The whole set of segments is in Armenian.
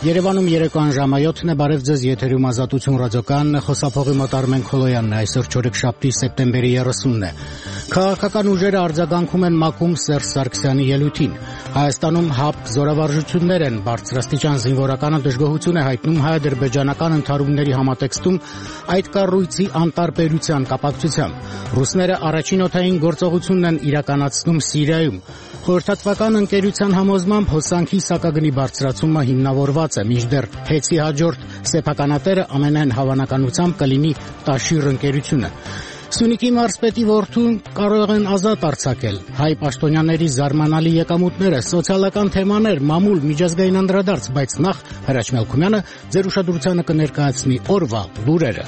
Երևանում երեկոյան ժամը 7-ն է, բարև ձեզ, եթերում Ազատություն ռադիոկայանն է, խոսափողի մոտ Արմեն Քոլոյանն է, այսօր չորեքշաբթի սեպտեմբերի 30-ն է։ Քաղաքական ուժերը արձագանքում են ՄԱԿ-ում Սերժ Սարգսյանի ելույթին։ Հայաստանում ՀԱՊԿ զորավարժություններ են, բարձրաստիճան զինվորականը դժգոհություն է հայտնում հայ-ադրբեջանական ընդհարումների համատեքստում այդ կառույցի անտարբերության կապակցությամբ։ Ռուսները առաջին օդային գործողությունն են իրականացնում Սիրիայում։ Խորհրդատվական ընկերության համոզմամբ հոսանքի սակագնի բարձրացումը հիմնավորված է, մինչդեռ Հեցի հաջորդ սեփականատերը ամենայն հավանականությամբ կլինի Տաշիր ընկերությունը։ Սյունիքի մարզպետի որդուն կարող են ազատ արձակել։ Հայ պաշտոնյաների զարմանալի եկամուտները, սոցիալական թեմաներ, մամուլ, միջազգային անդրադարձ, բայց նախ Հրաչ Մելքումյանը ձեր ուշադրությանը կներկայացնի օրվա լուրերը։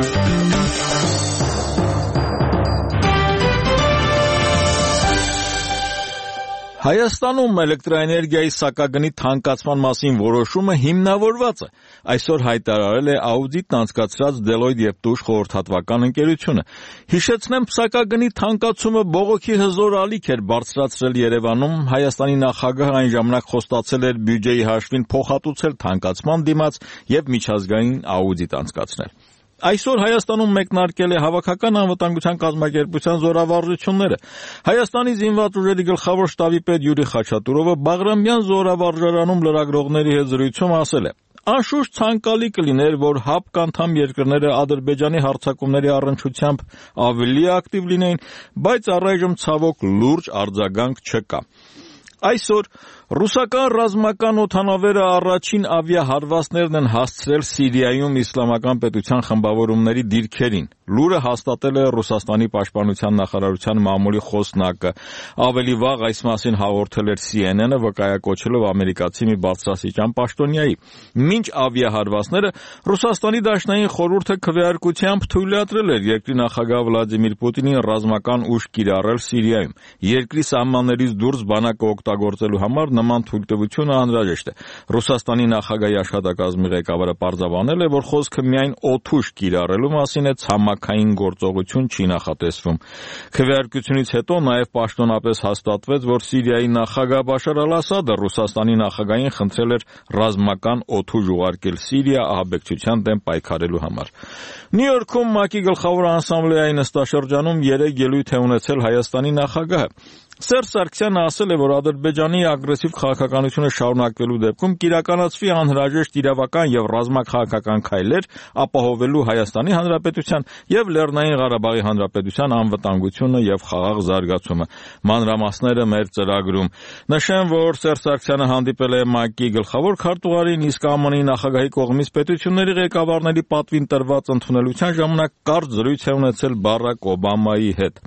Հայաստանում էլեկտրաէներգիայի սակագնի թանկացման մասին որոշումը հիմնավորված է, այսօր հայտարարել է աուդիտն անցկացրած Deloitte և Touche խորհրդատվական ընկերությունը։ Հիշեցնեմ, սակագնի թանկացումը բողոքի հզոր ալիք էր բարձրացրել Երևանում, Հայաստանի նախագահը այն ժամանակ խոստացել էր բյուջեի հաշվին փոխհատուցել թանկացման դիմաց և միջազգային աուդիտ անցկացնել։ Այսօր Հայաստանում մեկնարկել է Հավաքական անվտանգության կազմակերպության զորավարժությունները։ Հայաստանի զինված ուժերի գլխավոր շտաբի պետ Յուրի Խաչատուրովը Բաղրամյան զորավարժարանում լրագրողների հետ զրույցում ասել է. Անշուշտ ցանկալի կլիներ, որ ՀԱՊԿ անդամ երկրները Ադրբեջանի հարձակումների առնչությամբ ավելի ակտիվ լինեին, բայց առայժմ ցավոք լուրջ արձագանք չկա։ Այսօր ռուսական ռազմական օդանավերը առաջին ավիահարվածներն են հասցրել Սիրիայում իսլամական պետության խմբավորումների դիրքերին։ Լուրը հաստատել է Ռուսաստանի պաշտպանության նախարարության մամուլի խոսնակը։ Ավելի վաղ այս մասին հաղորդել էր CNN-ը, վկայակոչելով ամերիկացի մի բարձրաստիճան պաշտոնյայի։ Մինչ ավիահարվածները Ռուսաստանի Դաշնային խորհուրդը քվեարկությամբ թույլատրել էր երկրի նախագահ Վլադիմիր Պուտինին ռազմական ուժ կիրառել Սիրիայում։ Երկրի սահմաններից դուրս բանակը օգտագործելու համար նման թույլտվությունը անհրաժեշտ է։ Ռուսաստանի նախագահի աշխատակազմի ղեկավարը պարզաբանել է, որ խոսքը միայն օդուժ կիրառելու մասին է, ցամաքային գործողություն չի նախատեսվում։ Քվեարկությունից հետո նաև պաշտոնապես հաստատվեց, որ Սիրիայի նախագահ Բաշար Ալ-Ասադը Ռուսաստանի նախագահին խնդրել էր ռազմական օդուժ ուղարկել Սիրիա ահաբեկչության դեմ պայքարելու համար։ Նյու Յորքում ՄԱԿ-ի գլխավոր ասամբլեայի նստաշրջանում 3 ելույթ է ունեցել Հայաստանի նախագահը։ Սերժ Սարգսյանը ասել է, որ Ադրբեջանի ագրեսիվ քաղաքականությունը շարունակվելու դեպքում կիրականացվի անհրաժեշտ իրավական և ռազմաքաղաքական քայլեր ապահովելու Հայաստանի Հանրապետության և Լեռնային Ղարաբաղի Հանրապետության անվտանգությունը և խաղաղ զարգացումը։ Մանրամասները մեր ծրագրում։ Նշեմ, որ Սերժ Սարգսյանը հանդիպել է ՄԱԿ-ի գլխավոր քարտուղարին, իսկ ԱՄՆ-ի նախագահի կողմից պետությունների ղեկավարների պատվին տրված ընդունելության ժամանակ կարճ զրույց է ունեցել Բարակ Օբամայի հետ։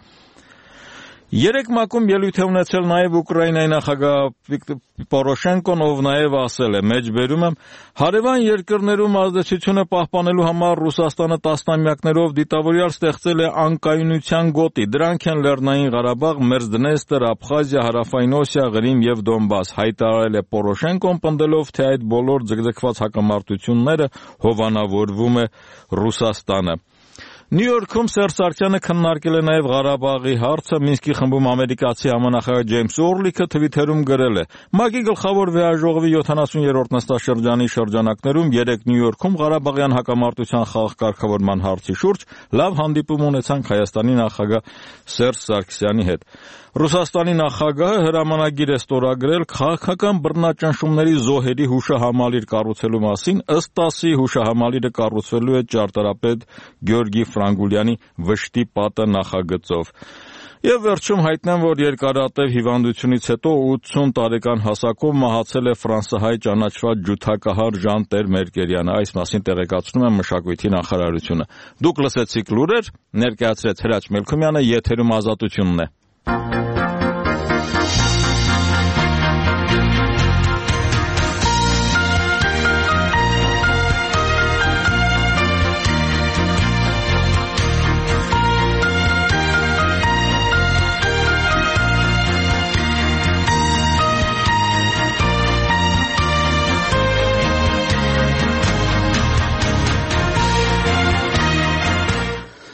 Երեք ՄԱԿ-ում ելույթ է ունեցել նաև Ուկրաինայի նախագահ Պորոշենկոն, ով նաև ասել է. «Մեջբերում եմ, հարևան երկրներում ազդեցությունը պահպանելու համար Ռուսաստանը տասնամյակներով դիտավորյալ ստեղծել է անկայունության գոտի։ Դրանք են Լեռնային Ղարաբաղ, Մերձդնեստր, Աբխազիա, Հարավային Օսիա, Ղրիմ և Դոնբաս», հայտարարել է Պորոշենկոն, պնդելով, թե այդ բոլոր ձգձգված հակամարտությունները հովանավորվում է Ռուսաստանը։ Նյու Յորքում Սերժ Սարգսյանը քննարկել է նաև Ղարաբաղի հարցը։ Մինսկի խմբում ամերիկացի համանախագահ Ջեյմս Օրլիքը թվիթերում գրել է. ՄԱԿ-ի գլխավոր վեաժողովի 70-րդ նստաշրջանի շրջանակներում 3 Նյու Յորքում Ղարաբաղյան հակամարտության խաղաղ կարգավորման հարցի շուրջ լավ հանդիպում ունեցանք Հայաստանի նախագահ Սերժ Սարգսյանի հետ։ Ռուսաստանի նախագահը հրամանագիր է ստորագրել քաղաքական բռնաճնշումների զոհերի հուշահամալիր կառուցելու մասին, ըստ տասի հուշահամալիրը կառուցվելու է ճարտարապետ Գյորգի Ֆրանգուլյանի վշտի պատը նախագծով։ Եվ վերջում հայտնեմ, որ երկարատև հիվանդությունից հետո 80 տարեկան հասակով մահացել է ֆրանսահայ ճանաչված ջութակահար Ժան Տեր-Մերկերյանը։ Այս մասին տեղեկացնում է Մշակույթի նախարարությունը։ Դուք լսեցիք լուրեր, ներկայացրեց Հրաչ Մելքումյանը, եթերում Ազատությունն է։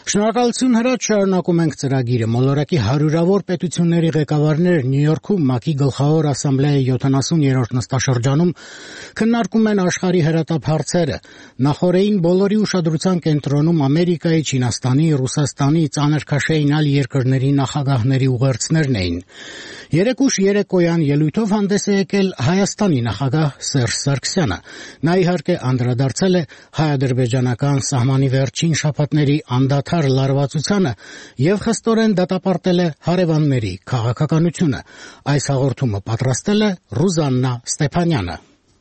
Շնորհակալություն հրաչ, շարունակում ենք ծրագիրը։ Մոլորակի հարյուրավոր պետությունների ղեկավարներ Նյու Յորքում ՄԱԿ-ի գլխավոր ասամբլեայի 70-րդ նստաշրջանում քննարկում են աշխարհի հրատապ հարցերը։ Նախօրեին բոլորի ուշադրության կենտրոնում Ամերիկայի, Չինաստանի, Ռուսաստանի, ծանրքաշային այլ երկրների նախագահների ուղերձներն էին։ Երեկուշ երեկոյան ելույթով հանդես է եկել Հայաստանի նախագահ Սերժ Սարգսյանը։ Նա իհարկե անդրադարձել է հայ-ադրբեջանական սահմանի վերջին շաբաթների անդադար լարվածությանը եւ խստորեն դատապարտել է հարևանների քաղաքականությունը։ Այս հաղորդումը պատրաստել է Ռուզաննա Ստեփանյանը։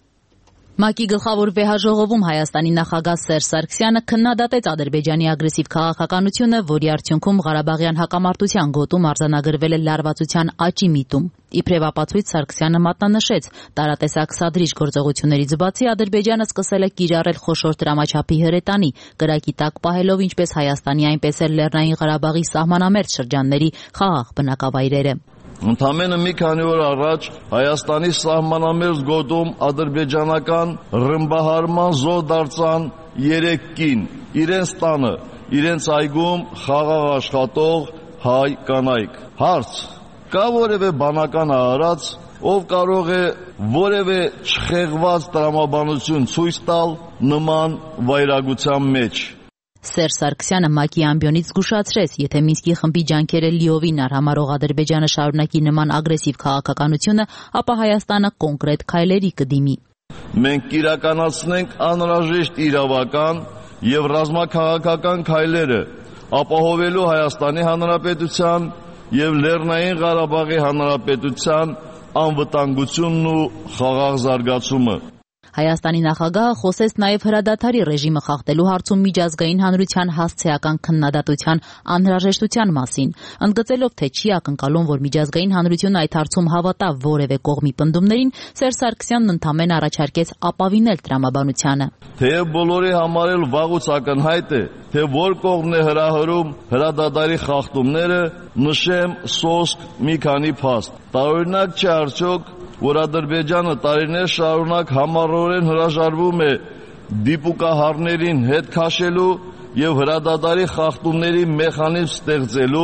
ՄԱԿ-ի գլխավոր վեհաժողովում Հայաստանի նախագահ Սերժ Սարգսյանը քննադատեց Ադրբեջանի ագրեսիվ քաղաքականությունը, որի արդյունքում Ղարաբաղյան հակամարտության գոտում արձանագրվել է լարվածության աճի միտում։ Իբրև ապացույց Սարգսյանը մատնանշեց, տարատեսակ սադրիչ գործողություններից բացի Ադրբեջանը սկսել է կիրառել խոշոր դրամաչափի հրետանի, կրակի տակ պահելով ինչպես Հայաստանի, այնպես էլ Լեռնային Ղարաբաղի սահմանամերձ շրջանների խաղաղ բնակավայրերը։ Ընդամենը մի քանի օր առաջ Հայաստանի սահմանամերձ գոտում ադրբեջանական ռմբահարման զոհ դարձան 3 կին, իրենց տանը, իրենց այգում խաղաղ աշխատող հայ կանայք։ Հարց. կա որևէ բանական արարած, ով կարող է որևէ չխեղված տրամաբանություն ցույց տալ նման վայրագության մեջ։ Սերժ Սարգսյանը ՄԱԿ-ի ամբիոնից զգուշացրեց, եթե Մինսկի խմբի ջանքերը լիովին արհամարհող Ադրբեջանը շարունակի նման ագրեսիվ քաղաքականությունը, ապա Հայաստանը կոնկրետ քայլերի կդիմի։ Մենք կիրականացնենք անհրաժեշտ իրավական եւ ռազմաքաղաքական քայլերը, ապահովելու Հայաստանի Հանրապետության եւ Լեռնային Ղարաբաղի Հանրապետության անվտանգությունն ու խաղաղ զարգացումը։ Հայաստանի նախագահը խոսեց նաև հրադադարի ռեժիմը խախտելու հարցում միջազգային հանրության հասցեական քննադատության անհրաժեշտության մասին, ընդգծելով, թե չի ակնկալում, որ միջազգային հանրությունը այդ հարցում հավատա որևէ կողմի պնդումներին, Սերժ Սարգսյանն ընդամենը առաջարկեց ապավինել տրամաբանությանը։ Թեև բոլորի համար էլ վաղուց ակնհայտ է, թե որ կողմն է հրահրում հրադադարի խախտումները, նշեմ սոսկ մի քանի փաստ։ Տարօրինակ չէ արդյոք, որ Ադրբեջանը տարիներ շարունակ համառորեն հրաժարվում է դիպուկահարներին հետ քաշելու եւ հրադադարի խախտումների մեխանիզմ ստեղծելու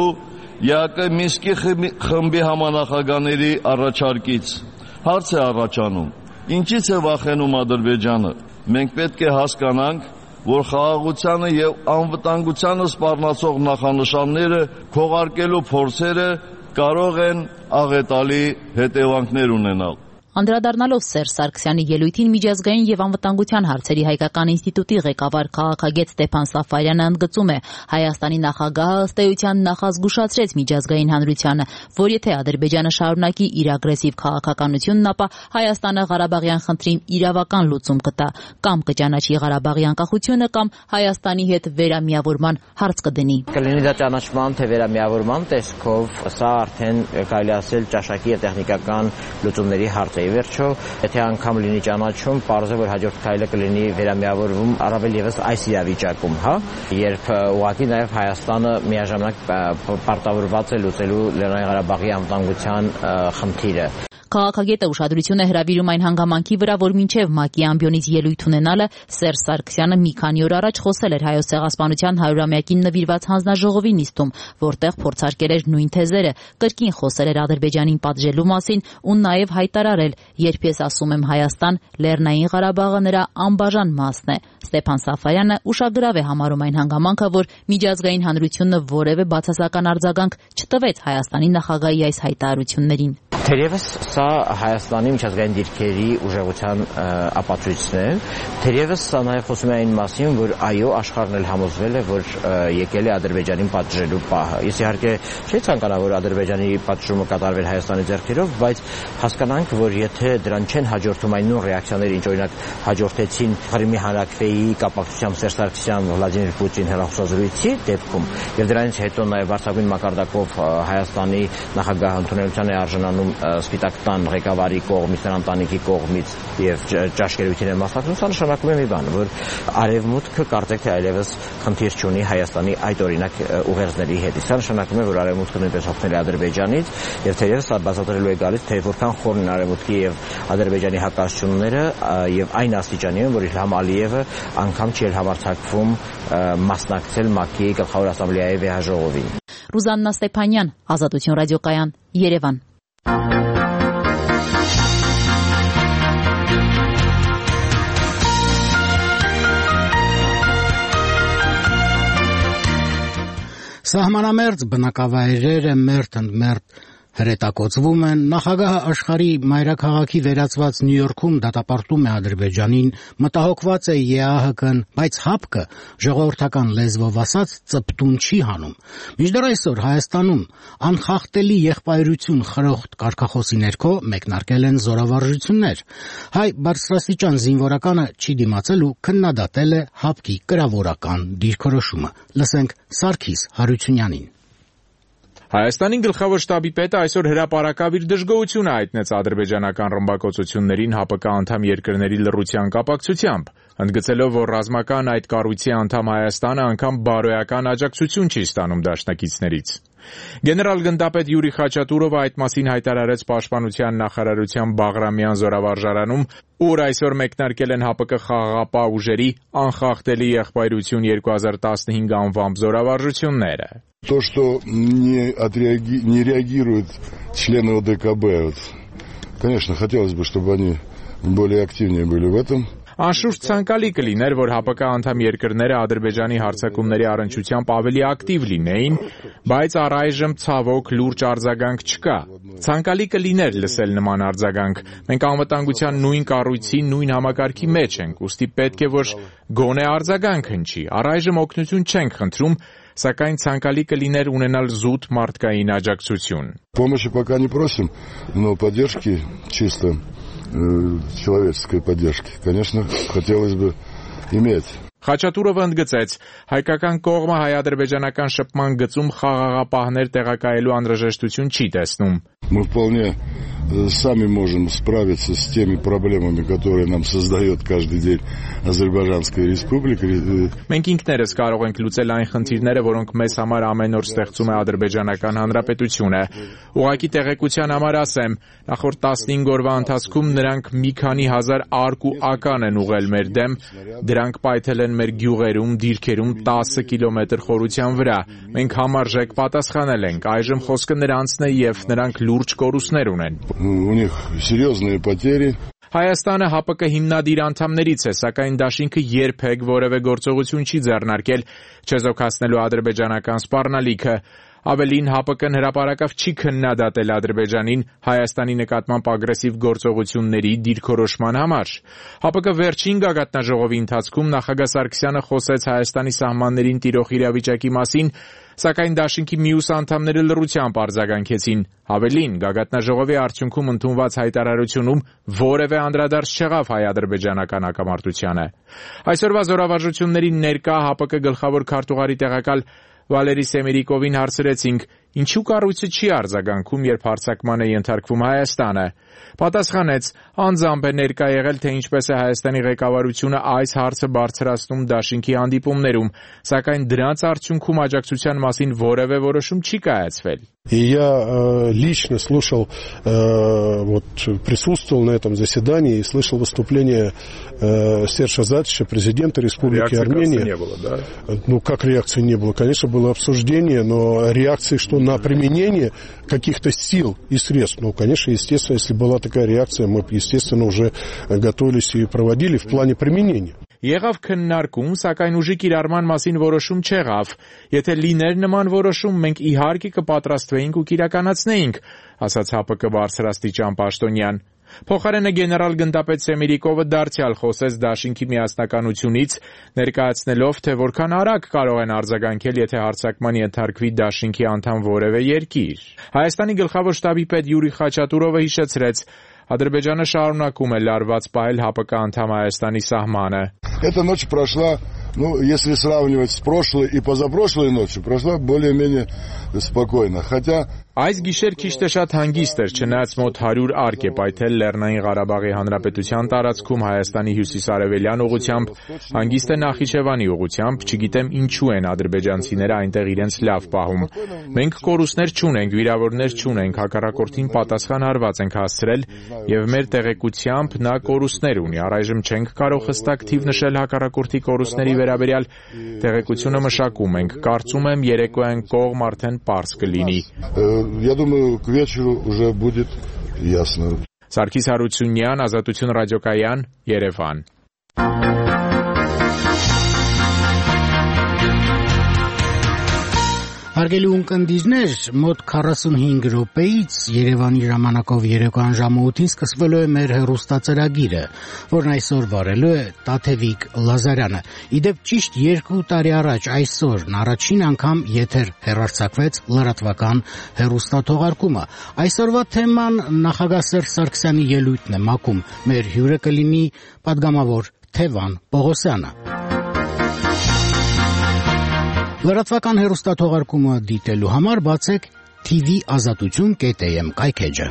ԵԱԿ Մինսկի խմբի համանախագահների առաջարկից։ Հարց է առաջանում. ինչից է վախենում Ադրբեջանը։ Մենք պետք է հասկանանք, որ խաղաղությանը եւ անվտանգությանը սպառնացող նախանշանները քողարկելու փորձերը կարող են աղետալի հետևանքներ ունենալ։ Անդրադառնալով Սերժ Սարգսյանի ելույթին միջազգային եւ անվտանգության հարցերի հայկական ինստիտուտի ղեկավար քաղաքագետ Ստեփան Սաֆարյանը ընդգծում է, Հայաստանի նախագահը ըստ էության նախազգուշացրեց միջազգային հանրությանը, որ եթե Ադրբեջանը շարունակի իր ագրեսիվ քաղաքականությունն, ապա Հայաստանը Ղարաբաղյան խնդրին իրավական լուծում կտա, կամ կճանաչի Ղարաբաղի անկախությունը, կամ Հայաստանի հետ վերամիավորման հարց կդնի։ Կլինի դա ճանաչման թե վերամիավորման տեսքով, սա արդեն կարելի ասել ճաշակի եւ տեխնիկական լուծումների հարց է։ Վերջո, եթե անգամ լինի ճանաչում, պարզ է, որ հաջորդ քայլը կլինի վերամիավորվում առավել եւս այս իրավիճակում, երբ ուղղակի նաեւ Հայաստանը միաժամանակ պարտավորված է լուծելու Լեռնային Ղարաբաղի անվտանգության խնդիրը։ Քաղաքագետը ուշադրություն է հրավիրում այն հանգամանքի վրա, որ մինչև ՄԱԿ-ի ամբիոնից ելույթ ունենալը Սերժ Սարգսյանը մի քանի օր առաջ խոսել էր Հայոց ցեղասպանության 100-ամյակին նվիրված հանձնաժողովի նիստում, որտեղ փորձարկել էր նույն թեզերը, կրկին խոսել էր Ադրբեջանին պատժելու մասին ու նաև հայտարարել, երբ ես ասում եմ Հայաստան, Լեռնային Ղարաբաղը նրա անբաժան մասն է։ Ստեփան Սաֆարյանը ուշագրավ է համարում այն հանգամանքը, որ միջազգային հանրությունը որևէ բացասական արձագանք չտվեց Հայաստանի նախագահի այս հայտարարություններին։ Թերևս սա Հայաստանի միջազգային դիրքերի ուժեղության ապացույցն է, թերևս սա նաև խոսում է այն մասին, որ այո, աշխարհն էլ համոզվել է, որ եկել է Ադրբեջանին պատժելու պահը։ Ես իհարկե չէի ցանկանա, որ Ադրբեջանի պատժումը կատարվեր Հայաստանի ձեռքերով, բայց հասկանանք, որ եթե դրան չեն հաջորդում այն նույն ռեակցիաները, ինչ օրինակ հաջորդեցին Ղրիմի հանրաքվեի կապակցությամբ Սերժ Սարգսյան Վլադիմիր Պուտին հեռախոսազրույցի դեպքում, եւ դրանից հետո նաև բարձրագույն մակարդակով Հայաստանի նախագահ ընդունելության է արժանանում Սպիտակ տան ղեկավարի կողմից, նրա ընտանիքի կողմից եւ ճաշկերույթին են մասնակցում, սա նշանակում է մի բան, որ Արևմուտքը կարծեք թե այլևս խնդիր չունի Հայաստանի այդ օրինակ ուղերձների հետ։ Սա նշանակում է, որ Արևմուտքը նույնպես օգնել է Ադրբեջանից եւ թերևս սա բացատրելու է գալիս, թե որքան խորն են Արևմուտքի եւ Ադրբեջանի հակասությունները եւ այն աստիճանի են, որ Իլհամ Ալիևը անգամ չի համարձակվում մասնակցել ՄԱԿ-ի գլխավոր ասամբլեայի վեհաժողովին։ Ռուզաննա Ստեփանյան, Ազատություն ռադիոկայան, Երևան։ Սահմանամերձ բնակավայրերը մերթ հրետակոծվում են, նախագահը աշխարհի մայրաքաղաքի վերածված Նյու Յորքում դատապարտում է Ադրբեջանին, մտահոգված է ԵԱՀԿ-ն, բայց ՀԱՊԿ-ը ժողովրդական լեզվով ասած ծպտուն չի հանում։ Մինչդեռ այսօր Հայաստանում անխախտելի եղբայրություն խրոխտ կարգախոսի ներքո մեկնարկել են զորավարժություններ։ Հայ բարձրաստիճան զինվորականը չի դիմացել ու քննադատել է ՀԱՊԿ-ի կրավորական դիրքորոշումը։ Լսենք Սարգիս Հարությունյանին։ Հայաստանի գլխավոր շտաբի պետը այսօր հրապարակավ իր դժգոհությունը հայտնեց ադրբեջանական ռմբակոծություններին ՀԱՊԿ անդամ երկրների լռության կապակցությամբ, ընդգծելով, որ ռազմական այդ կառույցի անդամ Հայաստանը անգամ բարոյական աջակցություն չի ստանում դաշնակիցներից։ Գեներալ գնդապետ Յուրի Խաչատուրովը այդ մասին հայտարարեց Պաշտպանության նախարարության Բաղրամյան զորավարժարանում, ուր այսօր մեկնարկել են ՀԱՊԿ խաղաղապահ ուժերի անխախտելի եղբայրություն 2015 անվամբ զորավարժությունները։ То, что не реагируют члены ОДКБ, конечно, хотелось бы, чтобы они более активнее были в этом. Անշուշտ ցանկալի կլիներ, որ ՀԱՊԿ անդամ երկրները Ադրբեջանի հարձակումների առնչությամբ ավելի ակտիվ լինեին, բայց առայժմ ցավոք լուրջ արձագանք չկա։ Ցանկալի կլիներ լսել նման արձագանք։ Մենք անվտանգության նույն կառույցի, նույն համակարգի մեջ ենք, ուստի պետք է որ գոնե արձագանք հնչի։ Առայժմ օգնություն չենք խնդրում, սակայն ցանկալի կլիներ ունենալ զուտ մարդկային աջակցություն։ Помощи пока не просим, но поддержки чисто человеческой поддержки, конечно, хотелось бы иметь. Խաչատուրովը ընդգծեց, հայկական կողմը հայ-ադրբեջանական շփման գծում խաղաղապահներ տեղակայելու անհրաժեշտություն չի տեսնում։ Мы вполне сами можем справиться с теми проблемами, которые нам создает каждый день Азербайджанская республика. Մենք ինքներս կարող ենք լուծել այն խնդիրները, որոնք մեզ համար ամեն օր ստեղծում է Ադրբեջանական Հանրապետությունը։ Ուղղակի տեղեկության համար ասեմ, նախորդ 15 օրվա ընթացքում նրանք մի քանի հազար արկ ու ական են ուղղել մեր դեմ, դրանք պայթել են մեր գյուղերում, դիրքերում 10 կիլոմետր խորության վրա։ Մենք համարժեք պատասխանել ենք, այժմ խոսքը նրանցն է եւ նրանք լուրջ կորուստներ ունեն։ У них серьезные потери. Հայաստանը ՀԱՊԿ հիմնադիր անդամներից է, սակայն դաշինքը երբեք որևէ գործողություն չի ձեռնարկել չեզոքացնելու ադրբեջանական սպառնալիքը։ Ավելին ՀԱՊԿ-ն հրապարակավ չի քննադատել Ադրբեջանին Հայաստանի նկատմամբ ագրեսիվ գործողությունների դիրքորոշման համար։ ՀԱՊԿ վերջին գագաթնաժողովի ընթացքում նախագահ Սարգսյանը խոսեց Հայաստանի սահմաններին տիրող իրավիճակի մասին, սակայն դաշինքի մյուս անդամները լռությամբ արձագանքեցին։ Ավելին, գագաթնաժողովի արդյունքում ընդունված հայտարարությունում որևէ անդրադարձ չեղավ հայ-ադրբեջանական հակամարտությանը։ Այսօրվա զորավարժությունների ներկա ՀԱՊԿ գլխավոր քարտուղարի տեղակալ Վալերի Սեմերիկովին հարցրեցինք, ինչու կառույցը չի արձագանքում, երբ հարձակման է ենթարկվում Հայաստանը։ Պատասխանեց, անձամբ է ներկա եղել, թե ինչպես է Հայաստանի ղեկավարությունը այս հարցը բարձրացնում դաշինքի հանդիպումներում, сакայն դրանց արդյունքում աջակցության մասին որևէ որոշում չի կայացվել։ И я лично слушал, присутствовал на этом заседании и слышал выступление Сержа Азатовича, президента Республики Армения. Реакции не было, да? Ну, как реакции не было? Конечно, было обсуждение, но реакции, что на применение каких-то сил и средств, ну, конечно, естественно, если была такая реакция, мы, естественно, уже готовились и проводили в плане применения. Եղավ քննարկում, սակայն ուժի կիրառման մասին որոշում չեղավ։ Եթե լիներ նման որոշում, մենք իհարկե կպատրաստվեինք ու կիրականացնեինք, ասաց ՀԱՊԿ բարձրաստիճան պաշտոնյան։ Փոխարենը գեներալ գնդապետ Սեմերիկովը դարձյալ խոսեց դաշինքի միասնականությունից, ներկայացնելով, թե որքան արագ կարող են արձագանքել, եթե հարձակման ենթարկվի դաշինքի անդամ որևէ երկիր։ Հայաստանի գլխավոր շտաբի պետ Յուրի Խաչատուրովը հիշեցրեց, Ադրբեջանը շարունակում է լարված պահել ՀԱՊԿ անդամ Հայաստանի սահմանը։ Эта ночь прошла, ну, если сравнивать с прошлой и позапрошлой ночью, прошла более-менее спокойно. Хотя Այս գիշեր քիչ թե շատ հանգիստ էր, չնայած մոտ 100 արկ է պայթել Լեռնային Ղարաբաղի Հանրապետության տարածքում Հայաստանի հյուսիսարևելյան ուղղությամբ, հանգիստ է Նախիջևանի ուղղությամբ, չգիտեմ ինչու են ադրբեջանցիները այնտեղ իրենց լավ պահում։ Մենք կորուստներ չունենք, վիրավորներ չունենք, հակառակորդին պատասխան հարված ենք հասցրել եւ մեր տեղեկությամբ նա կորուստներ ունի։ Առայժմ չենք կարող հստակ թիվ նշել հակառակորդի կորուստների վերաբերյալ, տեղեկությունը մշակում ենք, կարծում եմ երեկոյան կողմ արդեն պարզ կլինի։ Я думаю, к вечеру уже будет ясно. Սարգիս Հարությունյան, Ազատություն ռադիոկայան, Երևան։ Հարգելի ունկնդիրներ, մոտ 45 րոպեից Երևանի ժամանակով երեկոյան ժամը 8-ին սկսվելու է մեր հեռուստածրագիրը, որն այսօր վարելու է Տաթևիկ Լազարյանը։ Իդեպ ճիշտ 2 տարի առաջ այսօրն առաջին անգամ եթեր հեռարձակվեց լրատվական հեռուստաթողարկումը։ Այսօրվա թեման նախագահ Սերժ Սարգսյանի ելույթն է մակում։ Մեր հյուրը կլինի պատգամավոր Թևան Պողոսյանը։ Լրատվական հեռուստաթողարկումը դիտելու համար բացեք tvazatutun.am կայքեջը։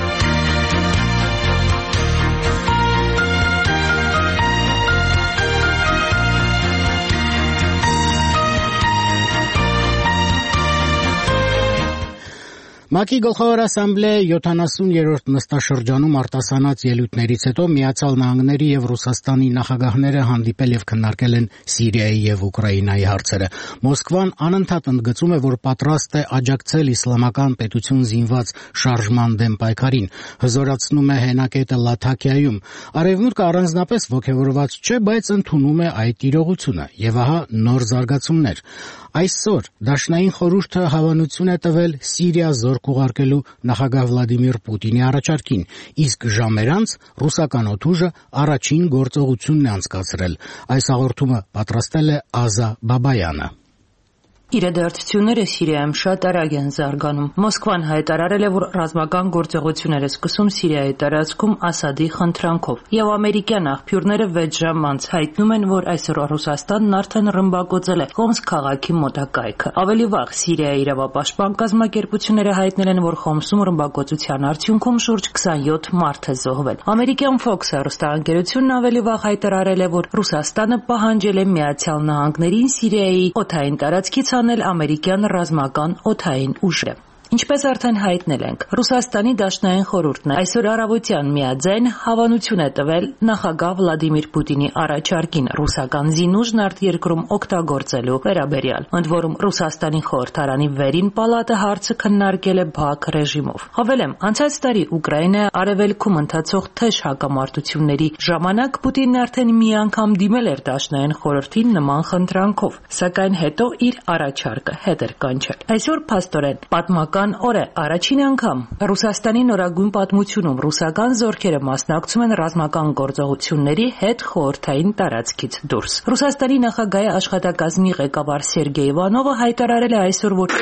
ՄԱԿ-ի գլխավոր ասամբլեայի 70-րդ նստաշրջանում արտասանած ելույթներից հետո Միացյալ Նահանգների եւ Ռուսաստանի նախագահները հանդիպել եւ քննարկել են Սիրիայի եւ Ուկրաինայի հարցերը։ Մոսկվան անընդհատ ընդգծում է, որ պատրաստ է աջակցել իսլամական պետություն զինված շարժման դեմ պայքարին, հզորացնում է հենակետը Լաթաքիայում։ Արևմուտքը առանձնապես ոգևորված չէ, բայց ընդունում է այդ իրողությունը։ Եվ ահա նոր զարգացումներ։ Այսօր Դաշնային խորհուրդը հավանություն է տվել Սիրիա զորք ուղարկելու նախագահ Վլադիմիր Պուտինի առաջարկին, իսկ ժամեր անց ռուսական օդուժը առաջին գործողությունն է անցկացրել։ Այս հաղորդումը պատրաստել է Ազա Բաբայանը։ Իրադարձությունները Սիրիայում շատ արագ են զարգանում։ Մոսկվան հայտարարել է, որ ռազմական գործողություններ է սկսում Սիրիայի տարածքում Ասադի խնդրանքով, եւ ամերիկյան աղբյուրները 6 ժամ անց հայտնում են, որ այսօր Ռուսաստանն արդեն ռմբակոծել է Խոմս քաղաքի մոտակայքը։ Ավելի վաղ Սիրիայի իրավապաշտպան կազմակերպությունները հայտնել են, որ Խոմսում ռմբակոծության արդյունքում շուրջ 27 մարդ է զոհվել։ Ամերիկյան Fox հեռուստաընկերությունն ավելի վաղ հայտարարել է, որ Ռուսաստանը պահանջել է Միացյալ Նահանգներին Սիրիայի օդային տարածքից ամերիկյան ռազմական օդային ուժը։ Ինչպես արդեն հայտնել ենք, Ռուսաստանի Դաշնային խորհուրդն այսօր առավոտյան միաձայն հավանություն է տվել նախագահ Վլադիմիր Պուտինի առաջարկին ռուսական զինուժն արտերկրում օգտագործելու վերաբերյալ։ Ընդ որում Ռուսաստանի խորհրդարանի վերին պալատը հարցը քննարկել է բաք ռեժիմով։ Հավելեմ, անցած տարի Ուկրաինայի արևելքում ընթացող թեժ հակամարտությունների ժամանակ Պուտինն արդեն մի անգամ դիմել էր Դաշնային խորհրդին նման խնդրանքով, սակայն հետո իր առաջարկը հետ էր կանչել։ Այսօր փաստորեն պատմական օր է, առաջին անգամ Ռուսաստանի նորագույն պատմությունում ռուսական զորքերը մասնակցում են ռազմական գործողությունների հետ խորհրդային տարածքից դուրս։ Ռուսաստանի նախագահի աշխատակազմի ղեկավար Սերգեյ Իվանովը հայտարարել է այսօր, որ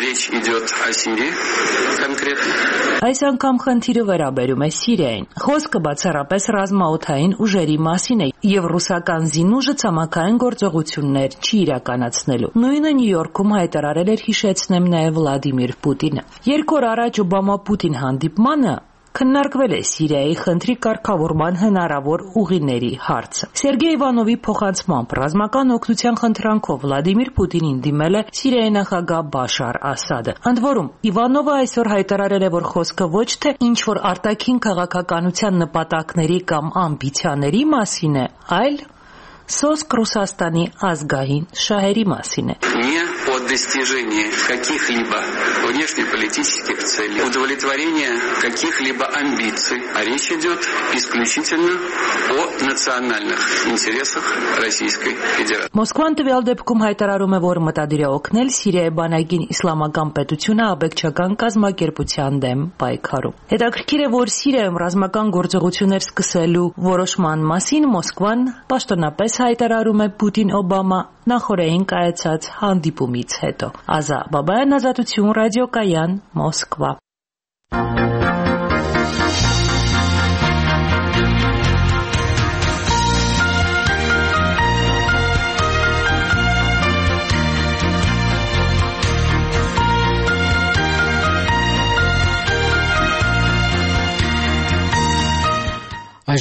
այս անգամ խնդիրը վերաբերում է Սիրիային։ Խոսքը բացառապես ռազմաօդային ուժերի մասին է եւ ռուսական զինուժը ցամաքային գործողություններ չի իրականացնելու։ Նույնը Նյու Յորքում հայտարարել էր, հիշեցնեմ, նաեւ Վլադիմիր Պուտինը։ 2 օր առաջ Օբամա-Պուտին հանդիպմանը քննարկվել է Սիրիայի խնդրի կարգավորման հնարավոր ուղիների հարցը։ Սերգեյ Իվանովի փոխանցմամբ ռազմական օգնության խնդրանքով Վլադիմիր Պուտինին դիմել է Սիրիայի նախագահ Բաշար Ասադը։ Ընդ որում, Իվանովը այսօր հայտարարել է, որ խոսքը ոչ թե ինչ-որ արտաքին քաղաքականության նպատակների կամ ամբիցիաների մասին է, այլ սոսկ Ռուսաստանի ազգային շահերի մասին է։ Достижение каких-либо внешнеполитических целей, удовлетворение каких-либо амбиций, а речь идет исключительно о национальных интересах Российской Федерации. Մոսկվան տվյալ դեպքում հայտարարում է, որ մտադիր է օգնել Սիրիայի բանակին իսլամական պետությունը աբեկչական կազմակերպության դեմ պայքարում։ Հետաքրքիր է, որ Սիրիայում ռազմական գործողություններ սկսելու որոշման մասին Մոսկվան պաշտոնապես հայտարարում է Պուտին-Օբամա նախորդին կայացած հանդիպումից հետո։ Ազա Բաբայան, Ազատություն ռադիոկայան, Մոսկվա։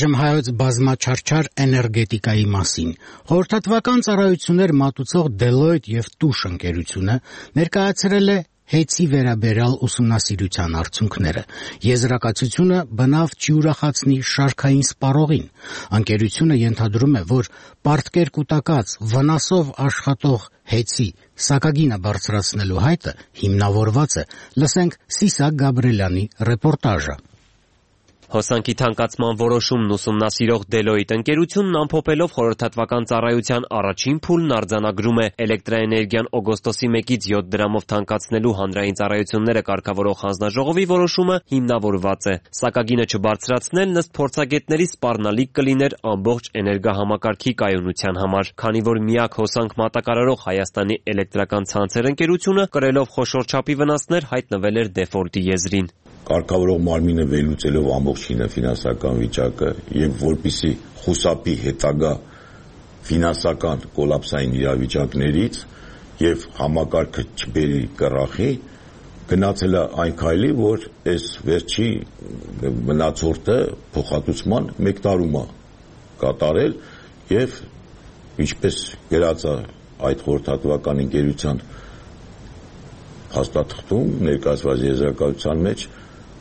Այժմ հայոց բազմաչարչար էներգետիկայի մասին։ Խորհրդատվական ծառայություններ մատուցող Deloitte եւ Touche ընկերությունը ներկայացրել է հեծի վերաբերյալ ուսումնասիրության արդյունքները։ Եզրակացությունը բնավ չի ուրախացնի շարքային սպառողին։ Ընկերությունը ենթադրում է, որ պարտքեր կուտակած վնասով աշխատող հեծի սակագինը բարձրացնելու հայտը հիմնավորված է։ Լսենք Սիսակ Գաբրելյանի ռեպորտաժը։ Հոսանքի թանկացման որոշումն ուսումնասիրող Deloitte ընկերությունն ամփոփելով խորհրդատվական ծառայության առաջին փուլն արձանագրում է էլեկտրաէներգիան օգոստոսի 1-ից 7 դրամով թանկացնելու հանրային ծառայությունները կարգավորող հանձնաժողովի որոշումը հիմնավորված է։ Սակագինը չբարձրացնելն ըստ փորձագետների սպառնալիք կլիներ ամբողջ էներգահամակարգի կայունության համար, քանի որ միակ հոսանք մատակարարող Հայաստանի էլեկտրական ցանցեր ընկերությունը կրելով խոշոր չափի վնասներ հայտնվել էր դեֆոլտի եզրին։ Կարգավորող մարմինը վերլուծելով ամբողջինը ֆինանսական վիճակը եւ որպիսի խուսափի հետագա ֆինանսական կոլապսային իրավիճակներից եւ համակարգը չբերի կռախի, գնացել է այն քայլի, որ այս վերջի մնացորդը փոխհատուցման 1 տարում է կատարել եւ ինչպես գրած է այդ խորհրդատվական ընկերության հաստատում ներկայացված եզրակացության մեջ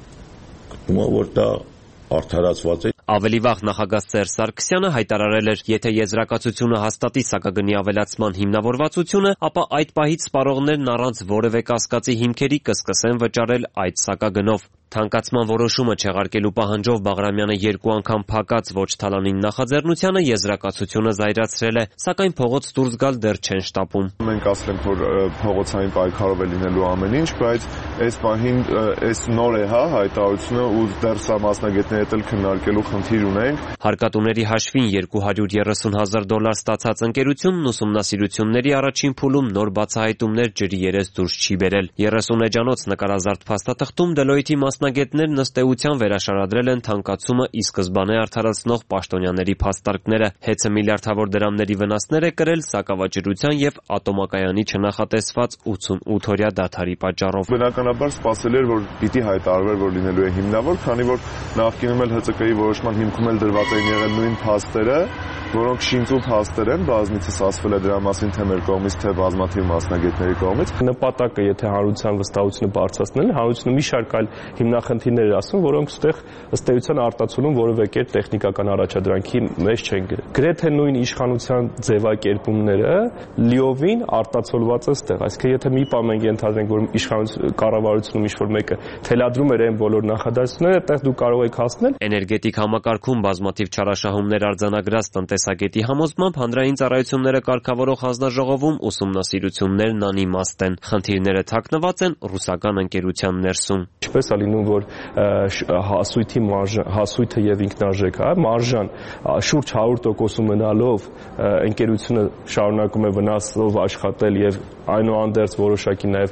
որ դա արդարացված է։ Ավելի վաղ նախագահ Սերժ Սարգսյանը հայտարարել էր, եթե եզրակացությունը հաստատի սակագնի ավելացման հիմնավորվածությունը, ապա այդ պահից սպառողներն առանց որևէ կասկածի հիմքերի կսկսեն վճարել այդ սակագնով։ Թանկացման որոշումը չեղարկելու պահանջով Բաղրամյանը 2 անգամ փակած ոչ թալանին նախաձեռնությանը եզրակացությունը զայրացրել է, սակայն փողոց դուրս գալ դեռ չեն շտապում։ Մենք ասել ենք, որ փողոցային պայքարով է լինելու ամեն ինչ, բայց այս պահին այս նոր է, հայտարարությունը ու դեռ սա մասնագետների հետ էլ քննարկելու խնդիր ունենք։ Հարկատուների հաշվին $230,000 ստացած ընկերությունն ուսումնասիրությունների առաջին փուլում նոր բացահայտումներ ջրի երես դուրս չի բերել։ 30 էջանոց նկարազարդ փաստաթղթում Deloitte-ի մասնագետներն ըստ էության վերաշարադրել են թանկացումը ի սկզբանե արդարացնող պաշտոնյաների փաստարկները։ Հեծը միլիարդավոր դրամների վնասներ է կրել սակավաճռության եւ ատոմակայանի չնախատեսված 88-օրյա դադարի պատճառով։ Բնականաբար սպասել էր, որ պիտի հայտարարվեր, որ լինելու է հիմնավոր, քանի որ նախկինում էլ ՀՑԿ-ի որոշման հիմքում էլ դրված էին եղել նույն փաստերը, որոնք շինծու փաստեր են, բազմիցս ասվել է դրա մասին թե մեր կողմից, թե բազմաթիվ մասնագետների կողմից։ Նպատակը, եթե հանրության վստահությունը բարձրացնելն է, հանրությունը մի շարք այլ հիմնախնդիրներ էր ասում, որոնք ստեղ ըստ էության արտացոլում որևէ կերպ տեխնիկական առաջադրանքի մեջ չեն գրել։ Գրեթե նույն իշխանության ձևակերպումները լիովին արտացոլված է ստեղ, այսինքն եթե մի բան մենք ենթադրենք, որ կառավարությունում ինչ-որ մեկը թելադրում էր այն բոլոր նախադասությունները, այդտեղ դու կարող եք հասնել։ Էներգետիկ համակարգում բազմաթիվ չարաշահումներ արձանագրած տնտեսագետի համոզմամբ հանրային ծառայությունները կարգավորող հանձնաժողովում ուսումնասիրություններն անիմաստ են։ Խնդիրները թաքնված են ռուսական ընկերության ներսում։ Ինչպես է լինում, որ հասույթի հասույթը եւ ինքնարժեքը, մարժան շուրջ 100% ունենալով ընկերությունը շարունակում է վնասով աշխատել եւ այնուհանդերձ որոշակի նաեւ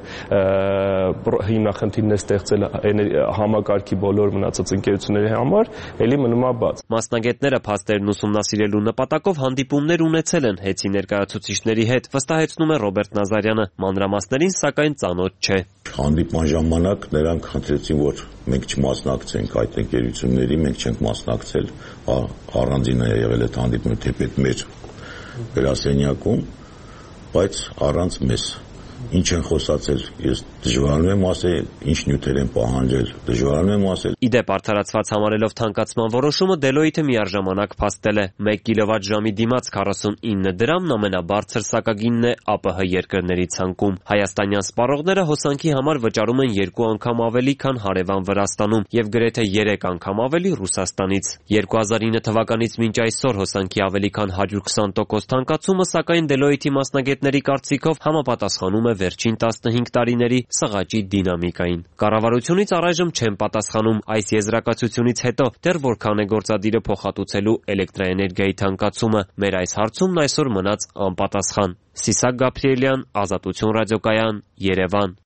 հիմնախնդիրներ ստեղծել համակարգի բոլոր մնացած ընկերությունների համար, ելի մնում է բաց։ Մասնագետները փաստերն ուսումնասիրելու նպատակով հանդիպումներ ունեցել են հեծի ներկայացուցիչների հետ, վստահեցնում է Ռոբերտ Նազարյանը, մանրամասներին սակայն ծանոթ չէ։ Հանդիպման ժամանակ նրանք խնդրեցին, որ մենք չմասնակցենք այդ ընկերությունների, մենք չենք մասնակցել, առանձին է եղել այդ հանդիպումը թեպետ մեր գրասենյակում, բայց առանց մեզ։ Ինչ են խոսացել, ես դժվարանում եմ ասել, ինչ նյութեր են պահանջել, դժվարանում եմ ասել։ Իդեպ արդարացված համարելով թանկացման որոշումը Deloitte-ը միառժամանակ փաստել է 1 կիլովատ-ժամի դիմաց 49 դրամն ամենաբարձր սակագինն է ԱՊՀ երկրների ցանկում։ Հայաստանյան սպառողները հոսանքի համար վճարում են 2 անգամ ավելի, քան հարևան Վրաստանում եւ գրեթե 3 անգամ ավելի Ռուսաստանից։ 2009 թվականից մինչ այսօր հոսանքի ավելի քան 120% թանկացումը, սակայն Deloitte-ի մասնագետների կարծիքով համապատասխանում է վերջին 15 տարիների սղաճի դինամիկային։ Կառավարությունից առայժմ չեն պատասխանում այս եզրակացությունից հետո դեռ որքան է գործադիրը փոխհատուցելու էլեկտրաէներգիայի թանկացումը։ Մեր այս հարցումն այսօր մնաց անպատասխան։ Սիսակ Գաբրիելյան, Ազատություն ռադիոկայան, Երևան։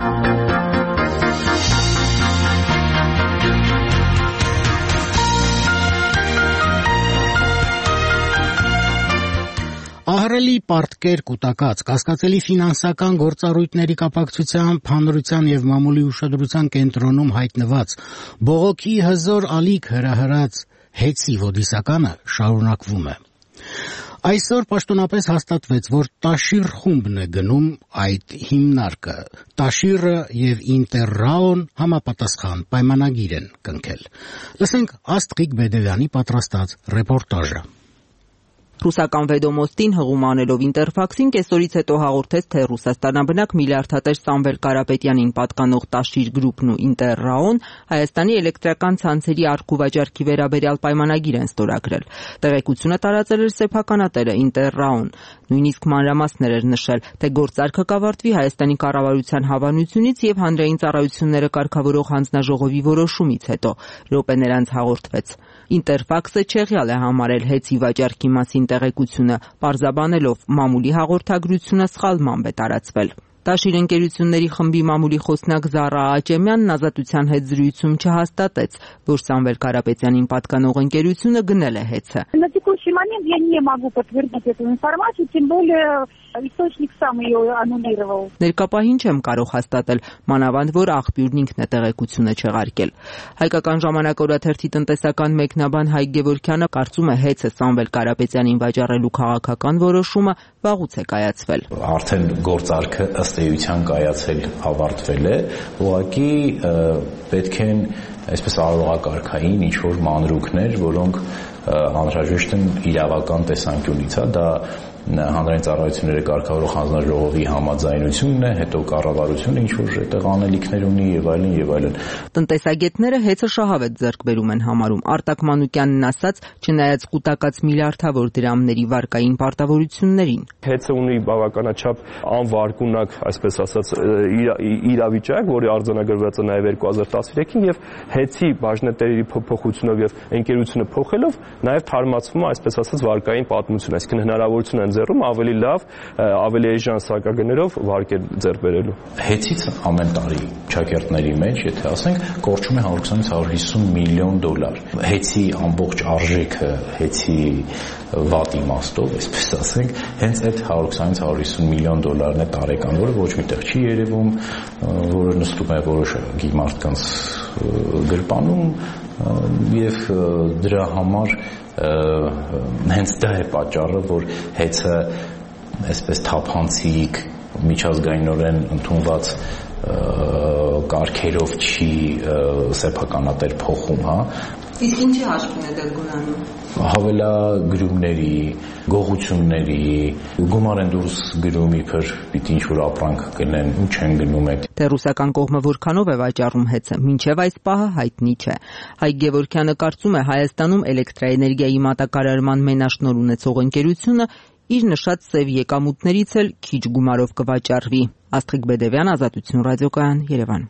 Ահռելի պարտքեր կուտակած կասկածելի ֆինանսական գործառույթների կապակցությամբ հանրության եւ մամուլի ուշադրության կենտրոնում հայտնված բողոքի հզոր ալիք հրահրած հեծի ոդիսականը շարունակվում է։ Այսօր պաշտոնապես հաստատվեց, որ Տաշիր խումբն է գնում այդ հիմնարկը։ Տաշիրը եւ Ինտերրաոն համապատասխան պայմանագիր են կնքել։ Լսենք Աստղիկ Բեդևյանի պատրաստած ռեպորտաժը։ Ռուսական Վեդոմոստին հղում անելով Ինտերֆաքսին կեսօրից հետո հաղորդեց, թե Ռուսաստանաբնակ միլիարդատեր Սամվել Կարապետյանին պատկանող Տաշիր գրուպն ու Ինտերրաոն Հայաստանի էլեկտրական ցանցերի առքուվաճառքի վերաբերյալ պայմանագիր են ստորագրել։ Տեղեկությունը տարածել էր սեփականատերը Ինտերրաոն։ Նույնիսկ մանրամասներ էր նշել, թե գործարքը կավարտվի Հայաստանի կառավարության հավանությունից եւ հանրային ծառայությունները կարգավորող հանձնաժողովի որոշումից հետո։ Րոպեն նրանց հաղորդվեց։ Ինտերֆաքսը չեղյալ է համարել հեծի վաճառքի մասին տեղեկությունը, պարզաբանելով մամուլի հաղորդագրությունը սխալմամբ է տարածվել։ Տաշիր ընկերությունների խմբի մամուլի խոսնակ Զառա Աճեմյանն ազատության հետ զրույցում չհաստատեց, որ Սամվել Կարապետյանին պատկանող ընկերությունը գնել է հեծը։ На текущий момент я не могу подтвердить эту информацию, тем более источник сам ее аннулировал. Ներկապահին չեմ կարող հաստատել, մանավանդ որ աղբյուրն ինքն է տեղեկությունը չեղարկել։ Հայկական ժամանակ օրաթերթի տնտեսական մեկնաբան Հայկ Գևորգյանը կարծում է հեծը Սամվել Կարապետյանին վաճառելու քաղաքական որոշումը վաղուց է կայացվել։ Արդեն գործարքը ըստ էության կայացել ավարտվել է, ուղղակի պետք են այսպես արարողակարգային ինչ-որ մանրուքներ, որոնք անհրաժեշտ են իրավական տեսանկյունից, դա հանրային ծառայությունները կարգավորող հանձնաժողովի համաձայնությունն է, հետո կառավարությունը ինչ-որ այդտեղ անելիքներ ունի եւ այլն եւ այլն։ Տնտեսագետները հեծը շահավետ ձեռքբերում են համարում։ Արտակ Մանուկյանն ասաց, չնայած կൂട്ടակած միլիարդավոր դրամների վարկային պարտավորություններին։ Հեծը ունի բավականաչափ անվարկունակ, այսպես ասած, իրավիճակ, որի արձանագրված է նաեւ 2013-ին եւ հեծի բաժնետերերի փոփոխությունով եւ ընկերությունը փոխելով նաեւ թարմացվում է, այսպես ասած, վարկային պատմություն, այսինքն հնարավորություն են ձեռում ավելի լավ, ավելի էժան սակագներով վարկեր ձեռք բերելու։ Հեծից ամեն տարի ճակերտների մեջ, եթե ասենք, կորչում է 120-150 միլիոն դոլար։ Հեծի ամբողջ արժեքը, հեծի վատ իմաստով, այսպես ասենք, հենց այդ 120-150 միլիոն դոլարն է տարեկան, որը ոչ միտեղ չի երևում, որը նստում է որոշակի մարդկանց գրպանում եւ դրա համար հենց դա է պատճառը, որ հեծը այսպես թափանցիկ միջազգայինորեն ընդունված կարգերով չի սեփականատեր փոխում, հա։ Իսկ ինչի հաշվին է դա գնանում։ Հավելագրումների, գողությունների, գումար են դուրս գրում իբր պիտի ինչ-որ ապրանք գնեն, ու չեն գնում այդ։ Թե ռուսական կողմը որքանով է վաճառում հեծը, մինչև այս պահը հայտնի չէ։ Հայկ Գևորգյանը կարծում է Հայաստանում էլեկտրաէներգիայի մատակարարման մենաշնորհ ունեցող ընկերությունը իր նշած սև եկամուտներից էլ քիչ գումարով կվաճառվի։ Աստղիկ Բեդևյան, Ազատություն ռադիոկայան, Երևան։